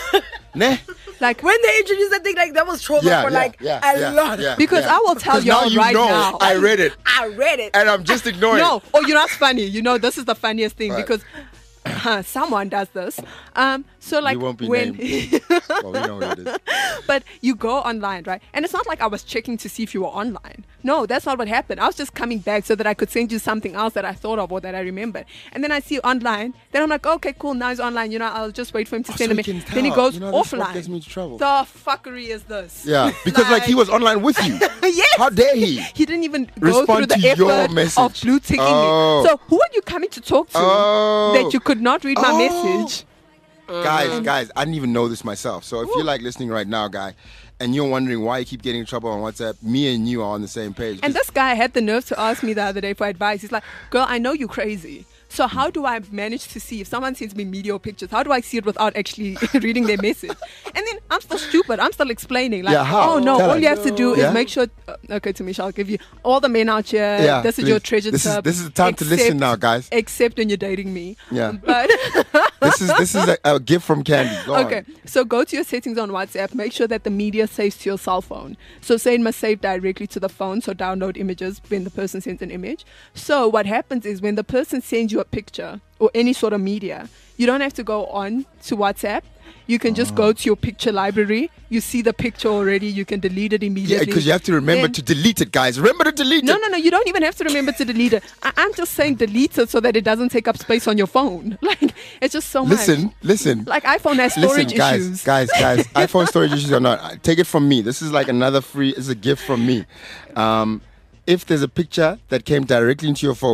Nah. Like when they introduced that thing, like that was trauma Yeah, for yeah, like yeah, a yeah, lot. yeah, Because yeah. I will tell 'Cause now y'all you right know now. I read it. I read it. And I'm just ignoring No, it. oh, you know what's funny? You know, this is the funniest thing Right. because someone does this. Um, so like You won't be when, Well, we know who it is. but you go online, right? And it's not like I was checking to see if you were online. No, that's not what happened. I was just coming back so that I could send you something else that I thought of or that I remembered. And then I see you online. Then I'm like, okay, cool. Now he's online. You know, I'll just wait for him to Oh, send so me. he can Then he tell. goes You know, this what offline. gets me into trouble. The fuckery is this? Yeah, because like, he was online with you. Yes. How dare he? He didn't even go Respond through the to your effort message. of blue ticking Oh. me. So who are you coming to talk to Oh. that you could not read my Oh. message? Guys, guys, I didn't even know this myself. So if you're like listening right now, guy, and you're wondering why you keep getting in trouble on WhatsApp, me and you are on the same page. And this guy had the nerve to ask me the other day for advice. He's like, girl, I know you're crazy. So how do I manage to see if someone sends me media or pictures? How do I see it without actually reading their message? And then I'm still stupid. I'm still explaining. Like, Yeah, how? oh no, Tell all us. you have to do Yeah? is make sure. Uh, okay, Tamisha, I'll give you all the men out here. Yeah, this is please. your treasure This is- tip. this is the time to listen now, guys. Except when you're dating me. Yeah. But this is this is a, a gift from Candy. Go on. okay, so go to your settings on WhatsApp. Make sure that the media saves to your cell phone. So say it must save directly to the phone. So download images when the person sends an image. So what happens is when the person sends you a picture or any sort of media, you don't have to go on to WhatsApp. You can just go to your picture library. You see the picture already. You can delete it Yeah, immediately. because you have to remember Then- to delete it, guys. Remember to delete No, it. no, no. You don't even have to remember to delete it. I- I'm just saying delete it so that it doesn't take up space on your phone. Like, it's just so much. Listen, listen. Like iPhone has Listen, storage guys, issues. guys, guys. iPhone storage issues or not, I- take it from me. This is like another free. It's a gift from me. Um, if there's a picture that came directly into your phone,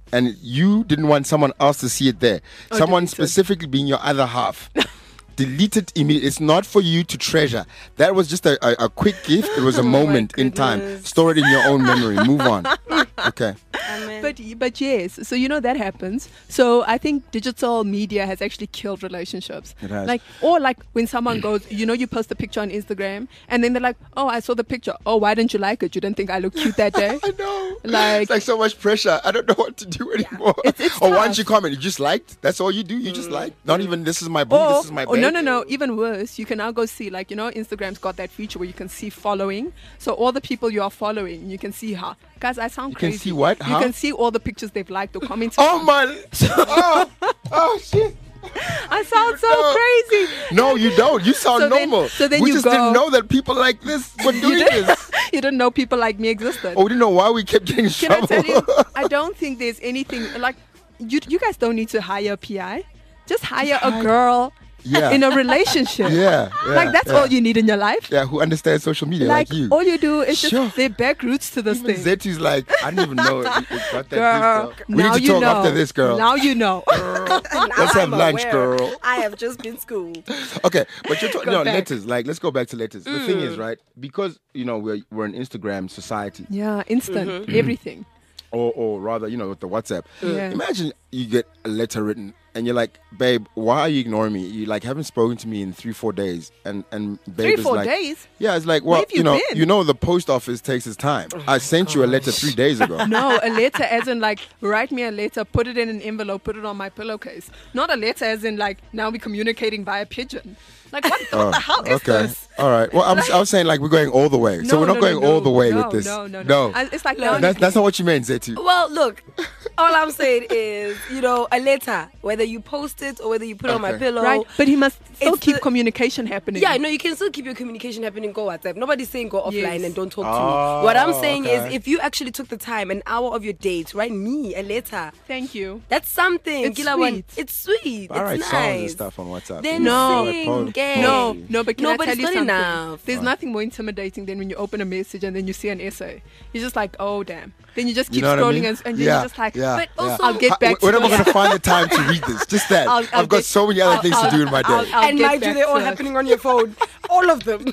and you didn't want someone else to see it there. Oh, someone deleted. specifically being your other half. Delete it immediately. It's not for you to treasure. That was just a, a, a quick gift. It was a Oh moment my in time. goodness. Store it in your own memory. Move on. Okay. But but yes, so you know that happens. So I think digital media has actually killed relationships. It has. Like or like when someone goes, you know, you post a picture on Instagram and then they're like, oh, I saw the picture. Oh, why didn't you like it? You didn't think I looked cute that day? I know. Like It's like so much pressure. I don't know what to do anymore. It's- it's or why tough. don't you comment? You just liked? That's all you do? You just liked? Not even this is my boo, Or, this is my or babe. no, no, no. Even worse, you can now go see, like, you know, Instagram's got that feature where you can see following. So all the people you are following, you can see how. Guys, I sound You can crazy. see what? You How? can see all the pictures they've liked or commented. Oh my! oh, oh shit! I sound so crazy. No, you don't. You sound So then- normal. so then we you just go- didn't know that people like this were You doing didn't, this. you didn't know people like me existed. Oh, we didn't know why we kept getting in Can I trouble. tell you? I don't think there's anything like you. You guys don't need to hire a P I. Just hire a girl Yeah. in a relationship. Yeah, yeah, like that's yeah. all you need in your life. Yeah, who understands social media like, Like, you? all you do is Sure. just their back roots to this Even thing. Zetu's like, I didn't even know it, it got that Girl, deep, girl. We now need to you talk know. after this, girl. Now you know. Let's have lunch, girl. I have just been schooled. Okay, but you're talking Go no, back. letters. Like, let's go back to letters. The thing Mm. is, right, because, you know, we're, we're an Instagram society. Yeah, instant Mm-hmm. everything. Or, or rather, you know, with the WhatsApp. Yeah. Imagine you get a letter written and you're like, babe, why are you ignoring me? You like haven't spoken to me in three, four days. And and babe Three, is four like, days? Yeah, it's like, Where well, have you you know, been? you know, the post office takes its time. I sent you a letter three days ago. No, a letter as in like write me a letter, put it in an envelope, put it on my pillowcase. Not a letter as in like now we're communicating via pigeon. Like what, Oh, what the hell is okay. this? All right. Well, I'm, I was saying like we're going all the way. so No, we're not no, going no, all the way no, with this. No, no, no. I- It's like now That's, you- that's not what you meant, Zetu. Well, look, all I'm saying is, you know, a letter, whether you post it or whether you put it on my Okay. pillow. right, but he must still It's keep the- communication happening. Yeah, no, you can still keep your communication happening. Go WhatsApp. Nobody's saying go offline Yes. and don't talk Oh, to me. What I'm saying okay. is, if you actually took the time, an hour of your day to write me a letter, Thank you. that's something. It's Kila one- sweet. It's sweet. I write it's songs and nice. stuff on WhatsApp. Then No. sing, Poetry. gay. No, no, but can no, I but tell it's you not something? enough. There's nothing more intimidating than when you open a message and then you see an essay. You're just like, oh damn. Then you just You keep know what I scrolling mean? and, and then Yeah, you're just like, yeah, but yeah. also I'll get How- back when to am I it. going to find the time to read this? Just that. I'll- I'll I've got get- so many other I'll- things to do in my day. I'll- I'll and get mind you, back they're all to it. happening on your phone. All of them.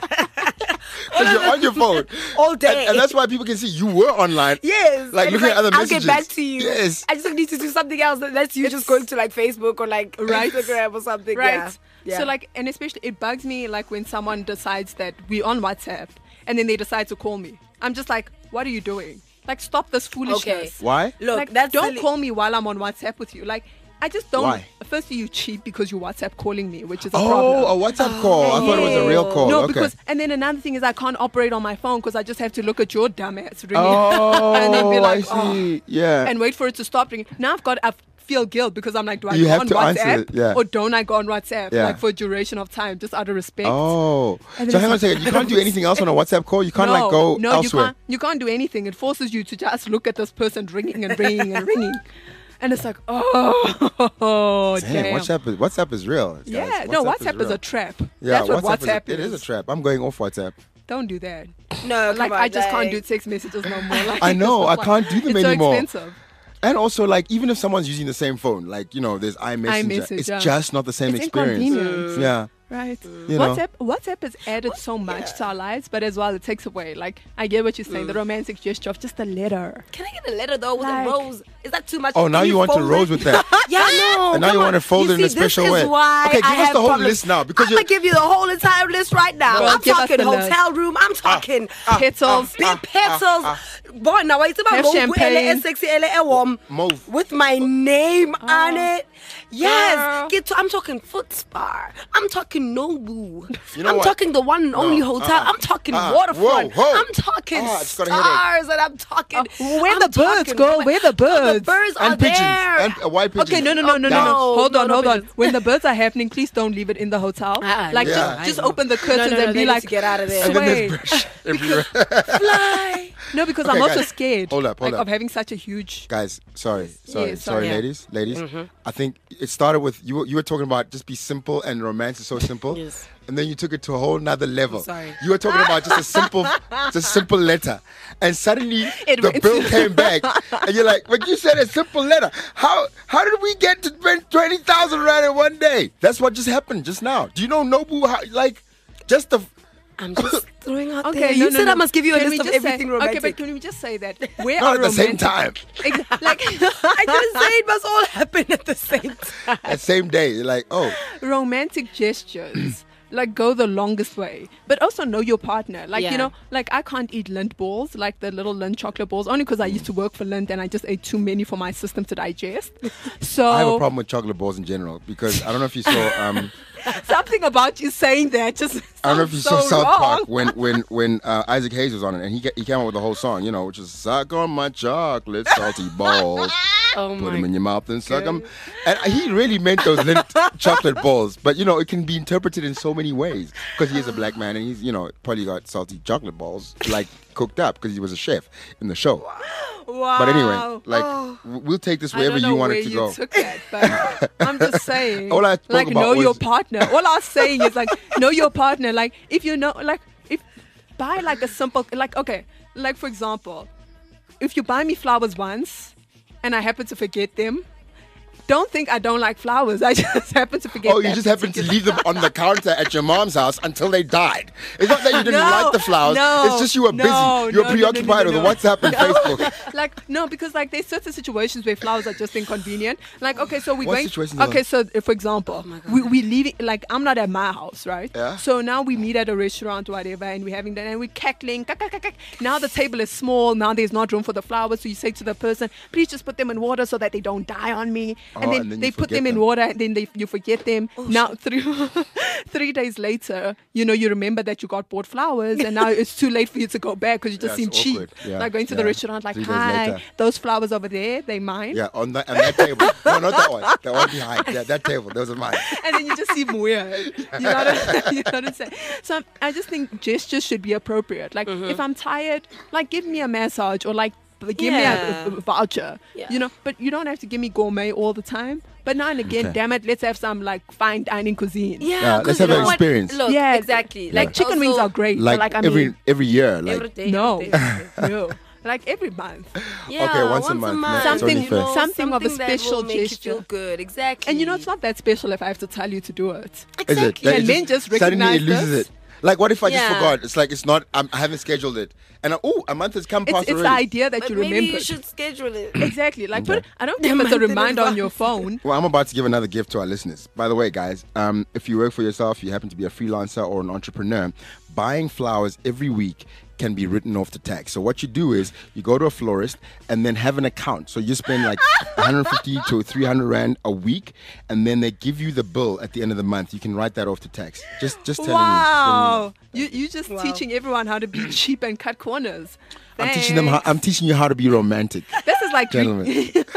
Because you're on your phone. All day. And, and that's why people can see you were online. Yes. Like, and looking it's at other I'll messages. get back to you. Yes. I just need to do something else. That's you just going to like Facebook or like Right. Instagram or something. Right. Yeah. Yeah. So like, and especially it bugs me like when someone decides that we're on WhatsApp and then they decide to call me. I'm just like, what are you doing? Like, stop this foolishness. Why? Look, like, that's don't silly. call me while I'm on WhatsApp with you. Like, I just don't. Why? Firstly, you cheat because you WhatsApp calling me, which is a Oh, problem. a WhatsApp call. I thought it was a real call. No, okay. because and then another thing is I can't operate on my phone because I just have to look at your dumbass ringing Oh, and then be like, I see. Yeah. and wait for it to stop ringing. Now I've got I feel guilt because I'm like, do I You go have on to answer WhatsApp it, yeah. or don't I go on WhatsApp Yeah. like for a duration of time just out of respect? Oh. And then So it's hang on a like- second. You can't do anything else on a WhatsApp call? You can't no, like go no, elsewhere? you can't. You can't do anything. It forces you to just look at this person ringing and ringing and ringing, and it's like, oh, Damn, damn. WhatsApp is WhatsApp is real. guys. Yeah, no, WhatsApp is real. a trap. Yeah, That's what WhatsApp, WhatsApp is, is. It is a trap. I'm going off WhatsApp. Don't do that. No, Like, come I on, just can't like- do text messages no more. Like, I know, it's I like- can't do them it's anymore. so expensive. And also, like, even if someone's using the same phone, like, you know, there's iMessenger, iMessage, it's yeah. just not the same It's experience. inconvenient. Yeah. Right. You know. WhatsApp WhatsApp has added so much to our lives, but as well it takes away. Like I get what you're saying, the romantic gesture of just a letter. Can I get a letter though with Like- a rose? Is that too much? Oh, now Can you want to fold rose it? with that. Yeah, no. And now come you on. want to fold it in see, a special this way. Is why Okay, give I us have the whole problems. list now, because I'm you're- gonna give you the whole entire list right now. Girl, I'm give us talking the list. hotel room. I'm talking Petals. big petals. Boy, now it's about Have logo, champagne. L A sexy, L A warm, Mauve. with my name on it. Yes, Girl. get to, I'm talking Foot Spa. I'm talking Nobu. You know I'm what? talking the one and only No, hotel. uh-uh, I'm talking uh-uh. waterfront. Whoa, whoa. I'm talking Ah, I just got a headache. stars, and I'm talking. Oh, where I'm the birds, talking- girl? Where the Girl, The birds? birds are And pigeons. there. And uh, white pigeons. Okay, no, no, no, no, no, Down. no. Hold No, on, no hold on. pigeons. When the birds are happening, please don't leave it in the hotel. Ah, like yeah. just, just open the curtains no, no, and they be need like, to get out of there. And then sway. there's brush everywhere. Fly. No, because Okay, I'm also guys, scared. hold up, hold like, up. of having such a huge. Guys, sorry, sorry, Yeah, sorry, sorry. ladies, ladies. Mm-hmm. I think it started with you. were- You were talking about just be simple, and romance is so simple. Yes. and then you took it to a whole nother level. sorry. You were talking about just a simple, just a simple letter, and suddenly It the went- bill came back, and you're like, "But you said a simple letter. How how did we get to spend twenty thousand rand in one day?" That's what just happened just now. Do you know Nobu? How, like, just the. I'm just throwing out Okay, there. no, You no, said no. I must give you a Can we list of just say- everything romantic. Okay, but can we just say that we're Not all at the same romantic. time. Ex- like I didn't say it must all happen at the same time. That same day, you're like, oh, romantic gestures like go the longest way, but also know your partner. Like Yeah. you know, like I can't eat Lindt balls, like the little Lindt chocolate balls, only because I used to work for Lindt and I just ate too many for my system to digest. So I have a problem with chocolate balls in general because I don't know if you saw. Um, something about you saying that just I don't know if you sounds saw so South wrong. Park when when when uh, Isaac Hayes was on it, and he ca- he came out with the whole song, you know, which is "Suck on my chocolate, salty balls, Oh put my them in your mouth and suck them." And he really meant those Lindt chocolate balls, but you know, it can be interpreted in so many ways because he is a black man and he's you know probably got salty chocolate balls like cooked up because he was a chef in the show. Wow. But anyway, like Oh. w- we'll take this I wherever don't know you want where it to you go. took that, but I'm just saying. All I spoke like about know your was- partner. All I was saying is like know your partner. Like if you know, like if buy like a simple, like okay, like for example, if you buy me flowers once, and I happen to forget them. Don't think I don't like flowers. I just happen to forget. Oh, you that just happened to particular- leave them on the counter at your mom's house until they died. It's not that you didn't No, like the flowers. no, it's just you were no, busy. You were no, no, no, preoccupied no, no, with no. WhatsApp and Facebook. Like no, because like there's certain situations where flowers are just inconvenient. Like okay, so we're What going. situations are Okay, so uh, for example, we we leaving. Like I'm not at my house, right? Yeah. So now we meet at a restaurant or whatever, and we're having that, and we're cackling. Cack, cack, cack, cack. Now the table is small. Now there's not room for the flowers. So you say to the person, please just put them in water so that they don't die on me. And Oh, then, and then they you put forget them in them. water, and then they you forget them. now three three days later, you know you remember that you got bought flowers, and now it's too late for you to go back because you just Yeah, seem it's cheap. awkward. Yeah, Like going to the yeah. restaurant, like Three days hi, later. those flowers over there, they mine. Yeah, on that, on that table. No, not that one. That one behind. Yeah, that table. Those are mine. And then you just seem weird. You know what I'm, you know what I'm saying? So I'm- I just think gestures should be appropriate. Like Mm-hmm. if I'm tired, like give me a massage or like give Yeah. me a, a voucher. Yeah. You know, but you don't have to give me gourmet all the time. But now and again, Okay. damn it, let's have some like fine dining cuisine. Yeah, Yeah, 'cause let's you have know an what? experience. Look, Yeah, exactly. Like chicken wings also- are great. Like, but like I every mean, every year. Like every day. no, every day. no, like every month. Yeah, Okay, once a month, no, it's Something- only fair. something of a that special will make you gesture. feel good, exactly. And you know, it's not that special if I have to tell you to do it. Is it? Exactly. Like, Can it men just suddenly recognize it loses this? it. Like what if I just Yeah. forgot? It's like it's not. I'm, I haven't scheduled it, and oh, a month has come It's, past it's the already. idea that But you maybe remember. you should schedule it. Exactly. Like, Okay. but I don't care if it's a month in reminder on your advance. phone. Well, I'm about to give another gift to our listeners. By the way, guys, um, if you work for yourself, you happen to be a freelancer or an entrepreneur, buying flowers every week can be written off the tax. So what you do is you go to a florist and then have an account. So you spend like one hundred fifty to three hundred rand a week, and then they give you the bill at the end of the month. You can write that off the tax. Just, just telling Wow. you. You you just Wow. teaching everyone how to be cheap and cut corners. I'm teaching them how. I'm teaching you how to be romantic. This is like re- Gentlemen.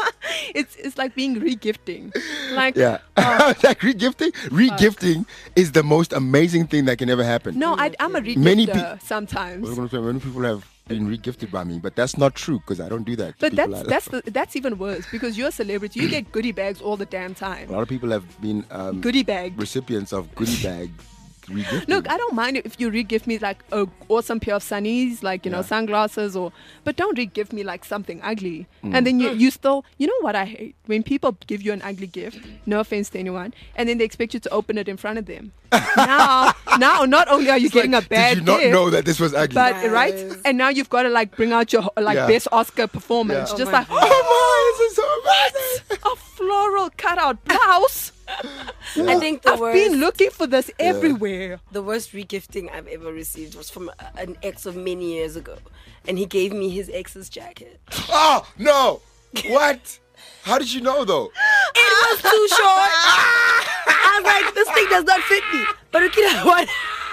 it's it's like being regifting. Like Yeah, like regifting. Regifting is the most amazing thing that can ever happen. no, I, I'm a regifter Many pe- sometimes. I was gonna say, many people have been regifted by me, but that's not true because I don't do that. to But people that's I that's love. the, that's even worse because you're a celebrity. You get goodie bags all the damn a time. lot of people have been um, Goodie bag. recipients of goodie bag regifting. Look, I don't mind if you re-gift me like a awesome pair of sunnies, like you know Yeah. sunglasses, or but don't re-gift me like something ugly. Mm. And then you you still, you know what I hate when people give you an ugly gift. No offense to anyone, and then they expect you to open it in front of them. now, now not only are you It's getting like, a bad did you not gift, know that this was ugly? but Yes. right, and now you've got to like bring out your ho- like Yeah. best Oscar performance, Yeah. just Oh my like oh my, this is so amazing. a floral cutout blouse. I think the I've worst, been looking for this everywhere. the worst regifting I've ever received was from a- an ex of many years ago, and he gave me his ex's jacket. Oh no! What? How did you know though? It was too short. I was like, this thing does not fit me. But you know what?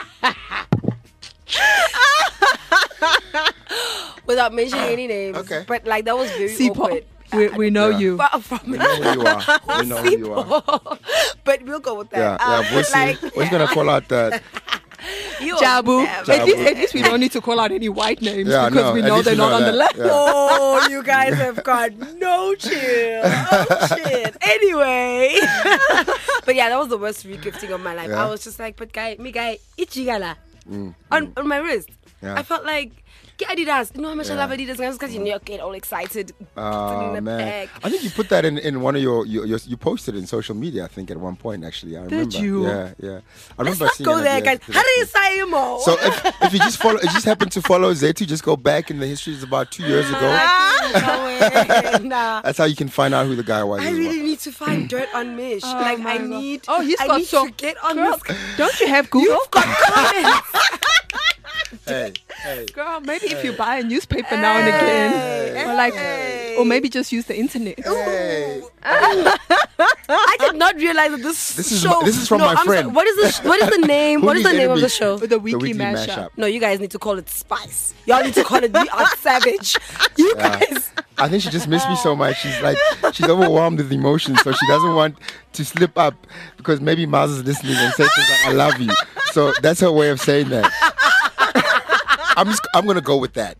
Without mentioning any names. Okay. But like that was very C-pop. awkward. We, we know Yeah. you. But from We know who you are. We know who you are. but we'll go with Yeah, that. Um, yeah. We'll see. like, We're gonna call out the You Jabu. never- At least, at least we don't need to call out any white names Yeah, because no, we at know least they're we not know on the that. list. Yeah. Oh, you guys have got no chill. Oh, shit. Anyway. But yeah, that was the worst regifting of my life. Yeah. I was just like, but guy, me guy, ichigala. Mm. On, on my wrist. Yeah. I felt like, get Adidas. You know how much I Yeah. love Adidas? Because you know, get all excited. Oh in the man, bag. I think you put that in, in one of your, your, your you posted in social media. I think at one point actually. I remember. you? Yeah, yeah. I Let's remember not seeing go it there, at guys. the- How do you say more? So if, if you just follow, if you just happen to follow Zetu, just go back in the history. It's about two years ago. Ah, nah. That's how you can find out who the guy was. I as really well. need to find dirt on Mish. Oh like my I God. need. Oh, he's I got need so- to get on Girl, this. Don't you have Google? You've got comments. Hey, hey. Girl, maybe if you buy a newspaper now and again, or like, or maybe just use the internet. Hey. I did not realize that this, This is show. my- this is from no, my I'm friend. Sorry, what is the sh- What is the name? Who what is the needs name of the enemies? show? The weekly, weekly mashup. mashup. No, you guys need to call it Spice. Y'all need to call it We Are Savage. You Yeah. guys. I think she just missed me so much. She's like, she's overwhelmed with emotions, so she doesn't want to slip up because maybe Miles is listening and says things like, "I love you." So that's her way of saying that. I'm just, I'm gonna go with that.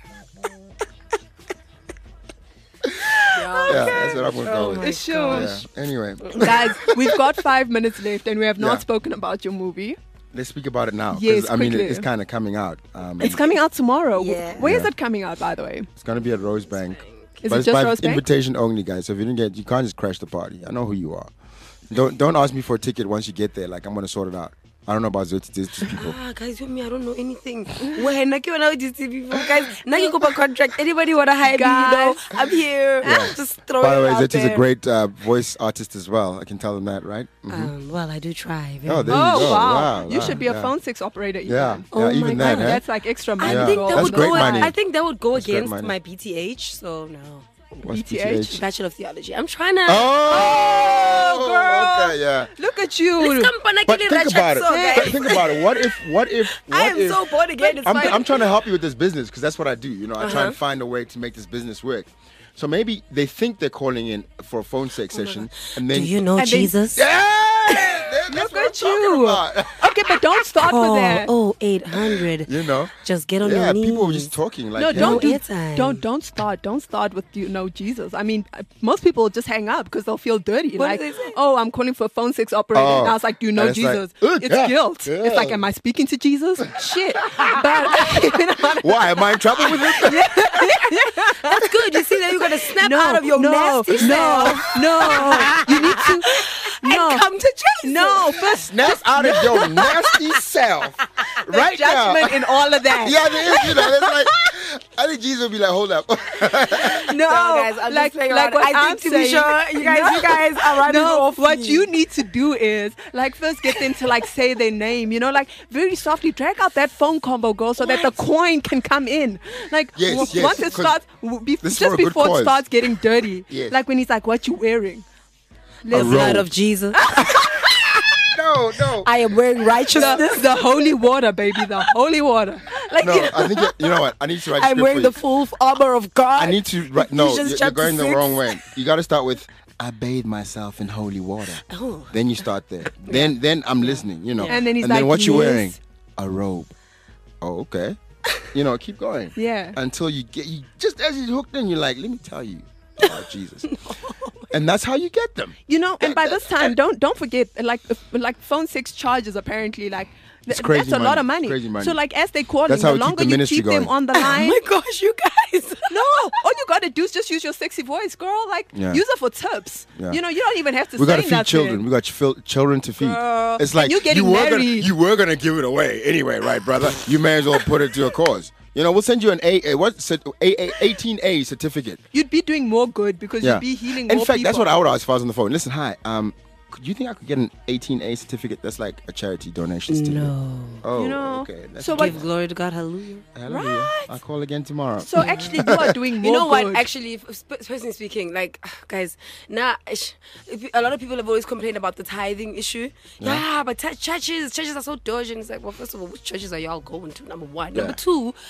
Yeah, that's what I'm gonna go with. It shows. Yeah. Anyway, Guys, we've got five minutes left and we have not Yeah. spoken about your movie. let's speak about it now. 'cause, Yes, I mean, it, quickly. it's kind of coming out. Um, It's coming out tomorrow. Yeah. Where is Yeah. it coming out, by the way? It's gonna be at Rosebank. Is but it it's just by Rosebank? invitation only, guys. So if you didn't get, you can't just crash the party. I know who you are. Don't don't ask me for a ticket once you get there. Like I'm gonna sort it out. I don't know about Zoti these people. Ah, guys, with me, I don't know anything. When I came out these people, guys, now you go by contract. Anybody wanna hire me? You know, I'm here. Just throw By it the way, out Zeti's there. a great uh, voice artist as well. I can tell them that, right? Mhm. Um, well, I do try. very Oh, there Oh, you go. wow. Wow, You wow, should be a yeah. phone six operator. Even. Yeah, yeah, Oh even my that. God, eh? That's like extra money. I Yeah. think that That's would great go. money. I think that would go That's great against money. my B T H. So no, What's B T H? Bachelor of Theology. I'm trying to. Oh, girl. okay, yeah. Look at you. Let's come back But and think get about it. so, Th- guys. Think about it. What if? What if? What I am if, so bored again. It's I'm, fine. I'm trying to help you with this business because that's what I do. You know, I try Uh-huh. and find a way to make this business work. So maybe they think they're calling in for a phone sex session, and then Do you know And then- Jesus? Yeah, that's Look what I'm at talking you. about. Okay, but don't start with Call that. oh eight hundred. You know, Just get on yeah, your knees. people were just talking like, No, yeah. don't do, airtime. don't don't start. Don't start with you know Jesus. I mean, uh, most people just hang up because they'll feel dirty. What like, do they say? oh, I'm calling for a phone six operator. Oh. And I was like, do you know And it's like, Jesus? ugh, it's yeah, guilt. yeah. It's like, am I speaking to Jesus? Shit. But you know what I- Why am I in trouble with it? That's good. You see that you gotta snap no, out of your no, nasty no, self no. You need to. No, and come to Jesus. no. First, Snap out of your nasty self right now. judgment in all of that. Yeah, there is. You know, it's like I think Jesus will be like, hold up. No, No, guys, I'm like, just saying like about it. what I think I'm to be saying, sure, you guys- you guys are running no, off what me. you need to do is, like, first get them to, like, say their name, you know, like, very softly drag out that phone combo, girl, so that the coin can come in. Like, Yes, w- yes, once it 'cause starts, w- be- this is for just a good before cause. it starts getting dirty, Yes. like, when he's like, what you wearing? The robe. blood of Jesus. No, no. I am wearing The, righteousness. the holy water, baby, the holy water. Like, No, you know, I think you know what? I need to write. a I'm script wearing for the you. full armor of God. I need to write. No, Ephesians you're, you're chapter going the six. wrong way. You got to start with. I bathe myself in holy water. Oh. Then you start there. Then, then I'm listening. You know. And then he's and then like, what you yes. wearing? A robe. Oh, okay. You know, keep going. Yeah. Until you get you just as you hooked in, you're like, let me tell you about Jesus. And that's how you get them. You know, and by this time, don't don't forget, like if- like phone six charges apparently like th- It's crazy that's a lot money. of money. It's crazy money. So like as they call That's them, how the we keep longer the you ministry keep them going. on the Oh line. my gosh, you guys. No, all you gotta do is just use your sexy voice, girl. Like Yeah. use it for tips. Yeah. You know, you don't even have to We say got to feed nothing. children. We got fil- children to feed. Girl, It's and like you getting were gonna, married. you were gonna give it away anyway, right, brother? You may as well put it to a cause. You know, we'll send you an A, a what cert- A, A, eighteen A certificate. You'd be doing more good because Yeah. you'd be healing In more fact, people. that's what I would ask if I was on the phone. Listen, hi. Um, could you think I could get an eighteen A certificate? That's like a charity donation certificate. No. Oh, You know, okay. That's so good. Give glory to God. Hallelujah. Hallelujah. Right. I'll call again tomorrow. So actually, you are doing more You know good. what? Actually, f- sp- personally speaking, like guys, now ish, if- a lot of people have always complained about the tithing issue. Yeah, Yeah. but t- churches, churches are so dodgy. And it's like, well, first of all, which churches are y'all going to? Number one. Yeah. Number two,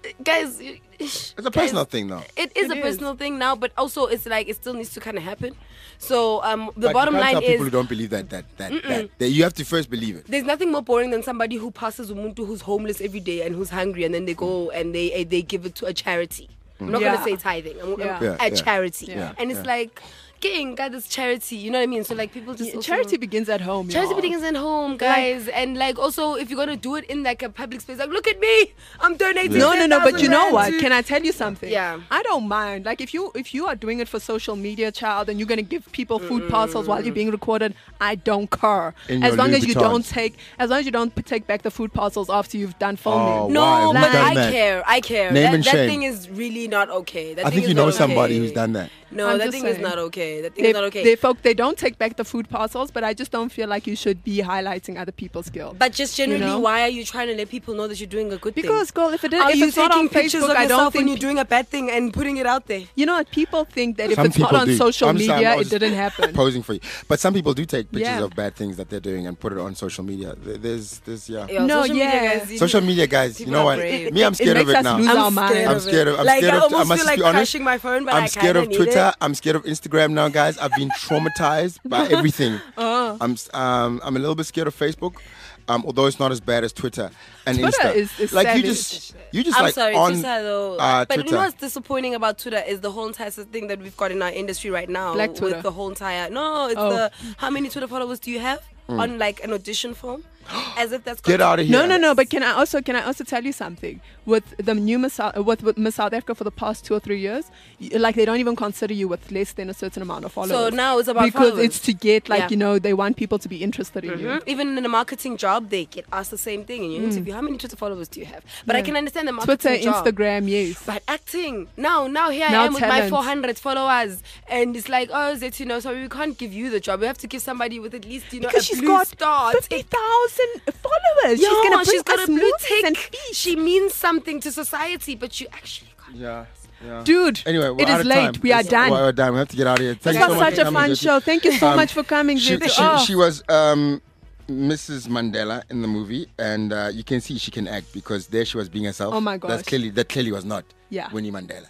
guys, It's a personal thing now. It is It a is. personal thing now, but also it's like it still needs to kind of happen. So um, the Like, bottom you can't line tell people is who don't believe that that that, that, that you have to first believe it. there's nothing more boring than somebody who passes umuntu who's homeless every day and who's hungry, and then they go and they eh, they give it to a charity. I'm not Yeah. gonna say tithing. I'm, I'm- Yeah. Yeah, a yeah. charity, Yeah. and it's Yeah. like, getting God, this charity. You know what I mean? So like people just also- Charity begins at home. Charity y'all. begins at home, guys, and like also if you're gonna do it in like a public space, like look at me, I'm donating. No, no, no. But you know ten thousand what? to- Can I tell you something? Yeah. I don't mind. Like if you if you are doing it for social media, child, and you're gonna give people food parcels while you're being recorded, I don't care. In As your long Louis as you Vuittons. don't take as long as you don't p- take back the food parcels after you've done filming. Oh, No, why? Who's but done I that? care. I care. Name that and that shame. thing is really not okay. That I thing think is you know not somebody okay. who's done that. No, I'm that just thing is saying. not okay. That thing They, is not okay. they folk they don't take back the food parcels, but I just don't feel like you should be highlighting other people's guilt. But just generally, You know? why are you trying to let people know that you're doing a good thing? Because, girl, if it is, Are if you it's not taking on pictures Facebook, of I don't yourself when think you're doing a bad thing and putting it out there? You know what? People think that if Some it's not people on do. social I'm sorry, media, I it was didn't happen. Posing for you, but some people do take pictures Yeah. of bad things that they're doing and put it on social media. There- There's, there's, yeah. Yo, No, social yeah. media guys, you Social need- media guys, you people know are what? brave. Me, I'm It scared of makes it us now. lose I'm our scared mind. I'm of scared it. of. I'm like, scared I of. I almost must feel like be honest. crashing my phone, but I'm I scared kinda of need Twitter. it. I'm scared of Instagram now, guys. I've been traumatized by everything. Uh. I'm s- um I'm a little bit scared of Facebook, um although it's not as bad as Twitter and Twitter Insta. is- is like you savage. just you just I'm like sorry, on Twitter though. uh, but Twitter. you know what's disappointing about Twitter is the whole entire thing that we've got in our industry right now. Black Twitter. With the whole entire no, it's Oh. the how many Twitter followers do you have on like an audition form? As if that's Get got out of here. No, no, no. But can I also can I also tell you something? With the new Miss South, with, with Miss South Africa for the past two or three years, y- like they don't even consider you with less than a certain amount of followers. So now it's about because followers. it's to get like Yeah. you know they want people to be interested in you. Mhm. Even in a marketing job, they get asked the same thing in your interview. How many Twitter followers do you have? But I Yeah. can understand the marketing Twitter, job. Instagram, yes. But acting now, now here Now I am with my talent. four hundred followers, and it's like, oh, Zet, you know, sorry, we can't give you the job. We have to give somebody with at least, you know, Because a she's blue got star. fifty thousand followers. Yeah, she's gonna bring she's got us a blue movies tick. and She means something to society, but you actually can't. Yeah. Yeah. Dude, Anyway, we're it out is of late. time. We are It's- done. We're done. We have to get out of here. Thank This you so was much such for a coming, fun Zeti. show. Thank you so Um, much for coming, She, Zeti. she, Oh. she was um, Missus Mandela in the movie, and uh, you can see she can act because there she was being herself. Oh my That's gosh. clearly that clearly was not Yeah. Winnie Mandela.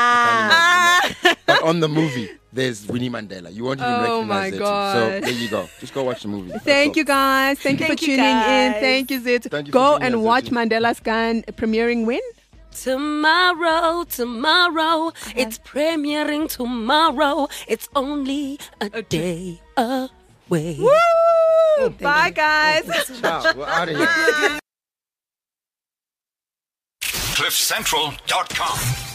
Ah. But on the movie, there's Winnie Mandela. You won't even Oh recognize my it. So gosh. there you go. Just go watch the movie. That's Thank all. you guys. Thank you Thank for you, tuning in. guys. Thank you, Zit. Thank you for Go tuning in, and watch Zeti. Mandela's Gun premiering when? Tomorrow, tomorrow, it's premiering tomorrow. It's only a day away. Woo! Bye, guys. Ciao. We're out of here. cliff central dot com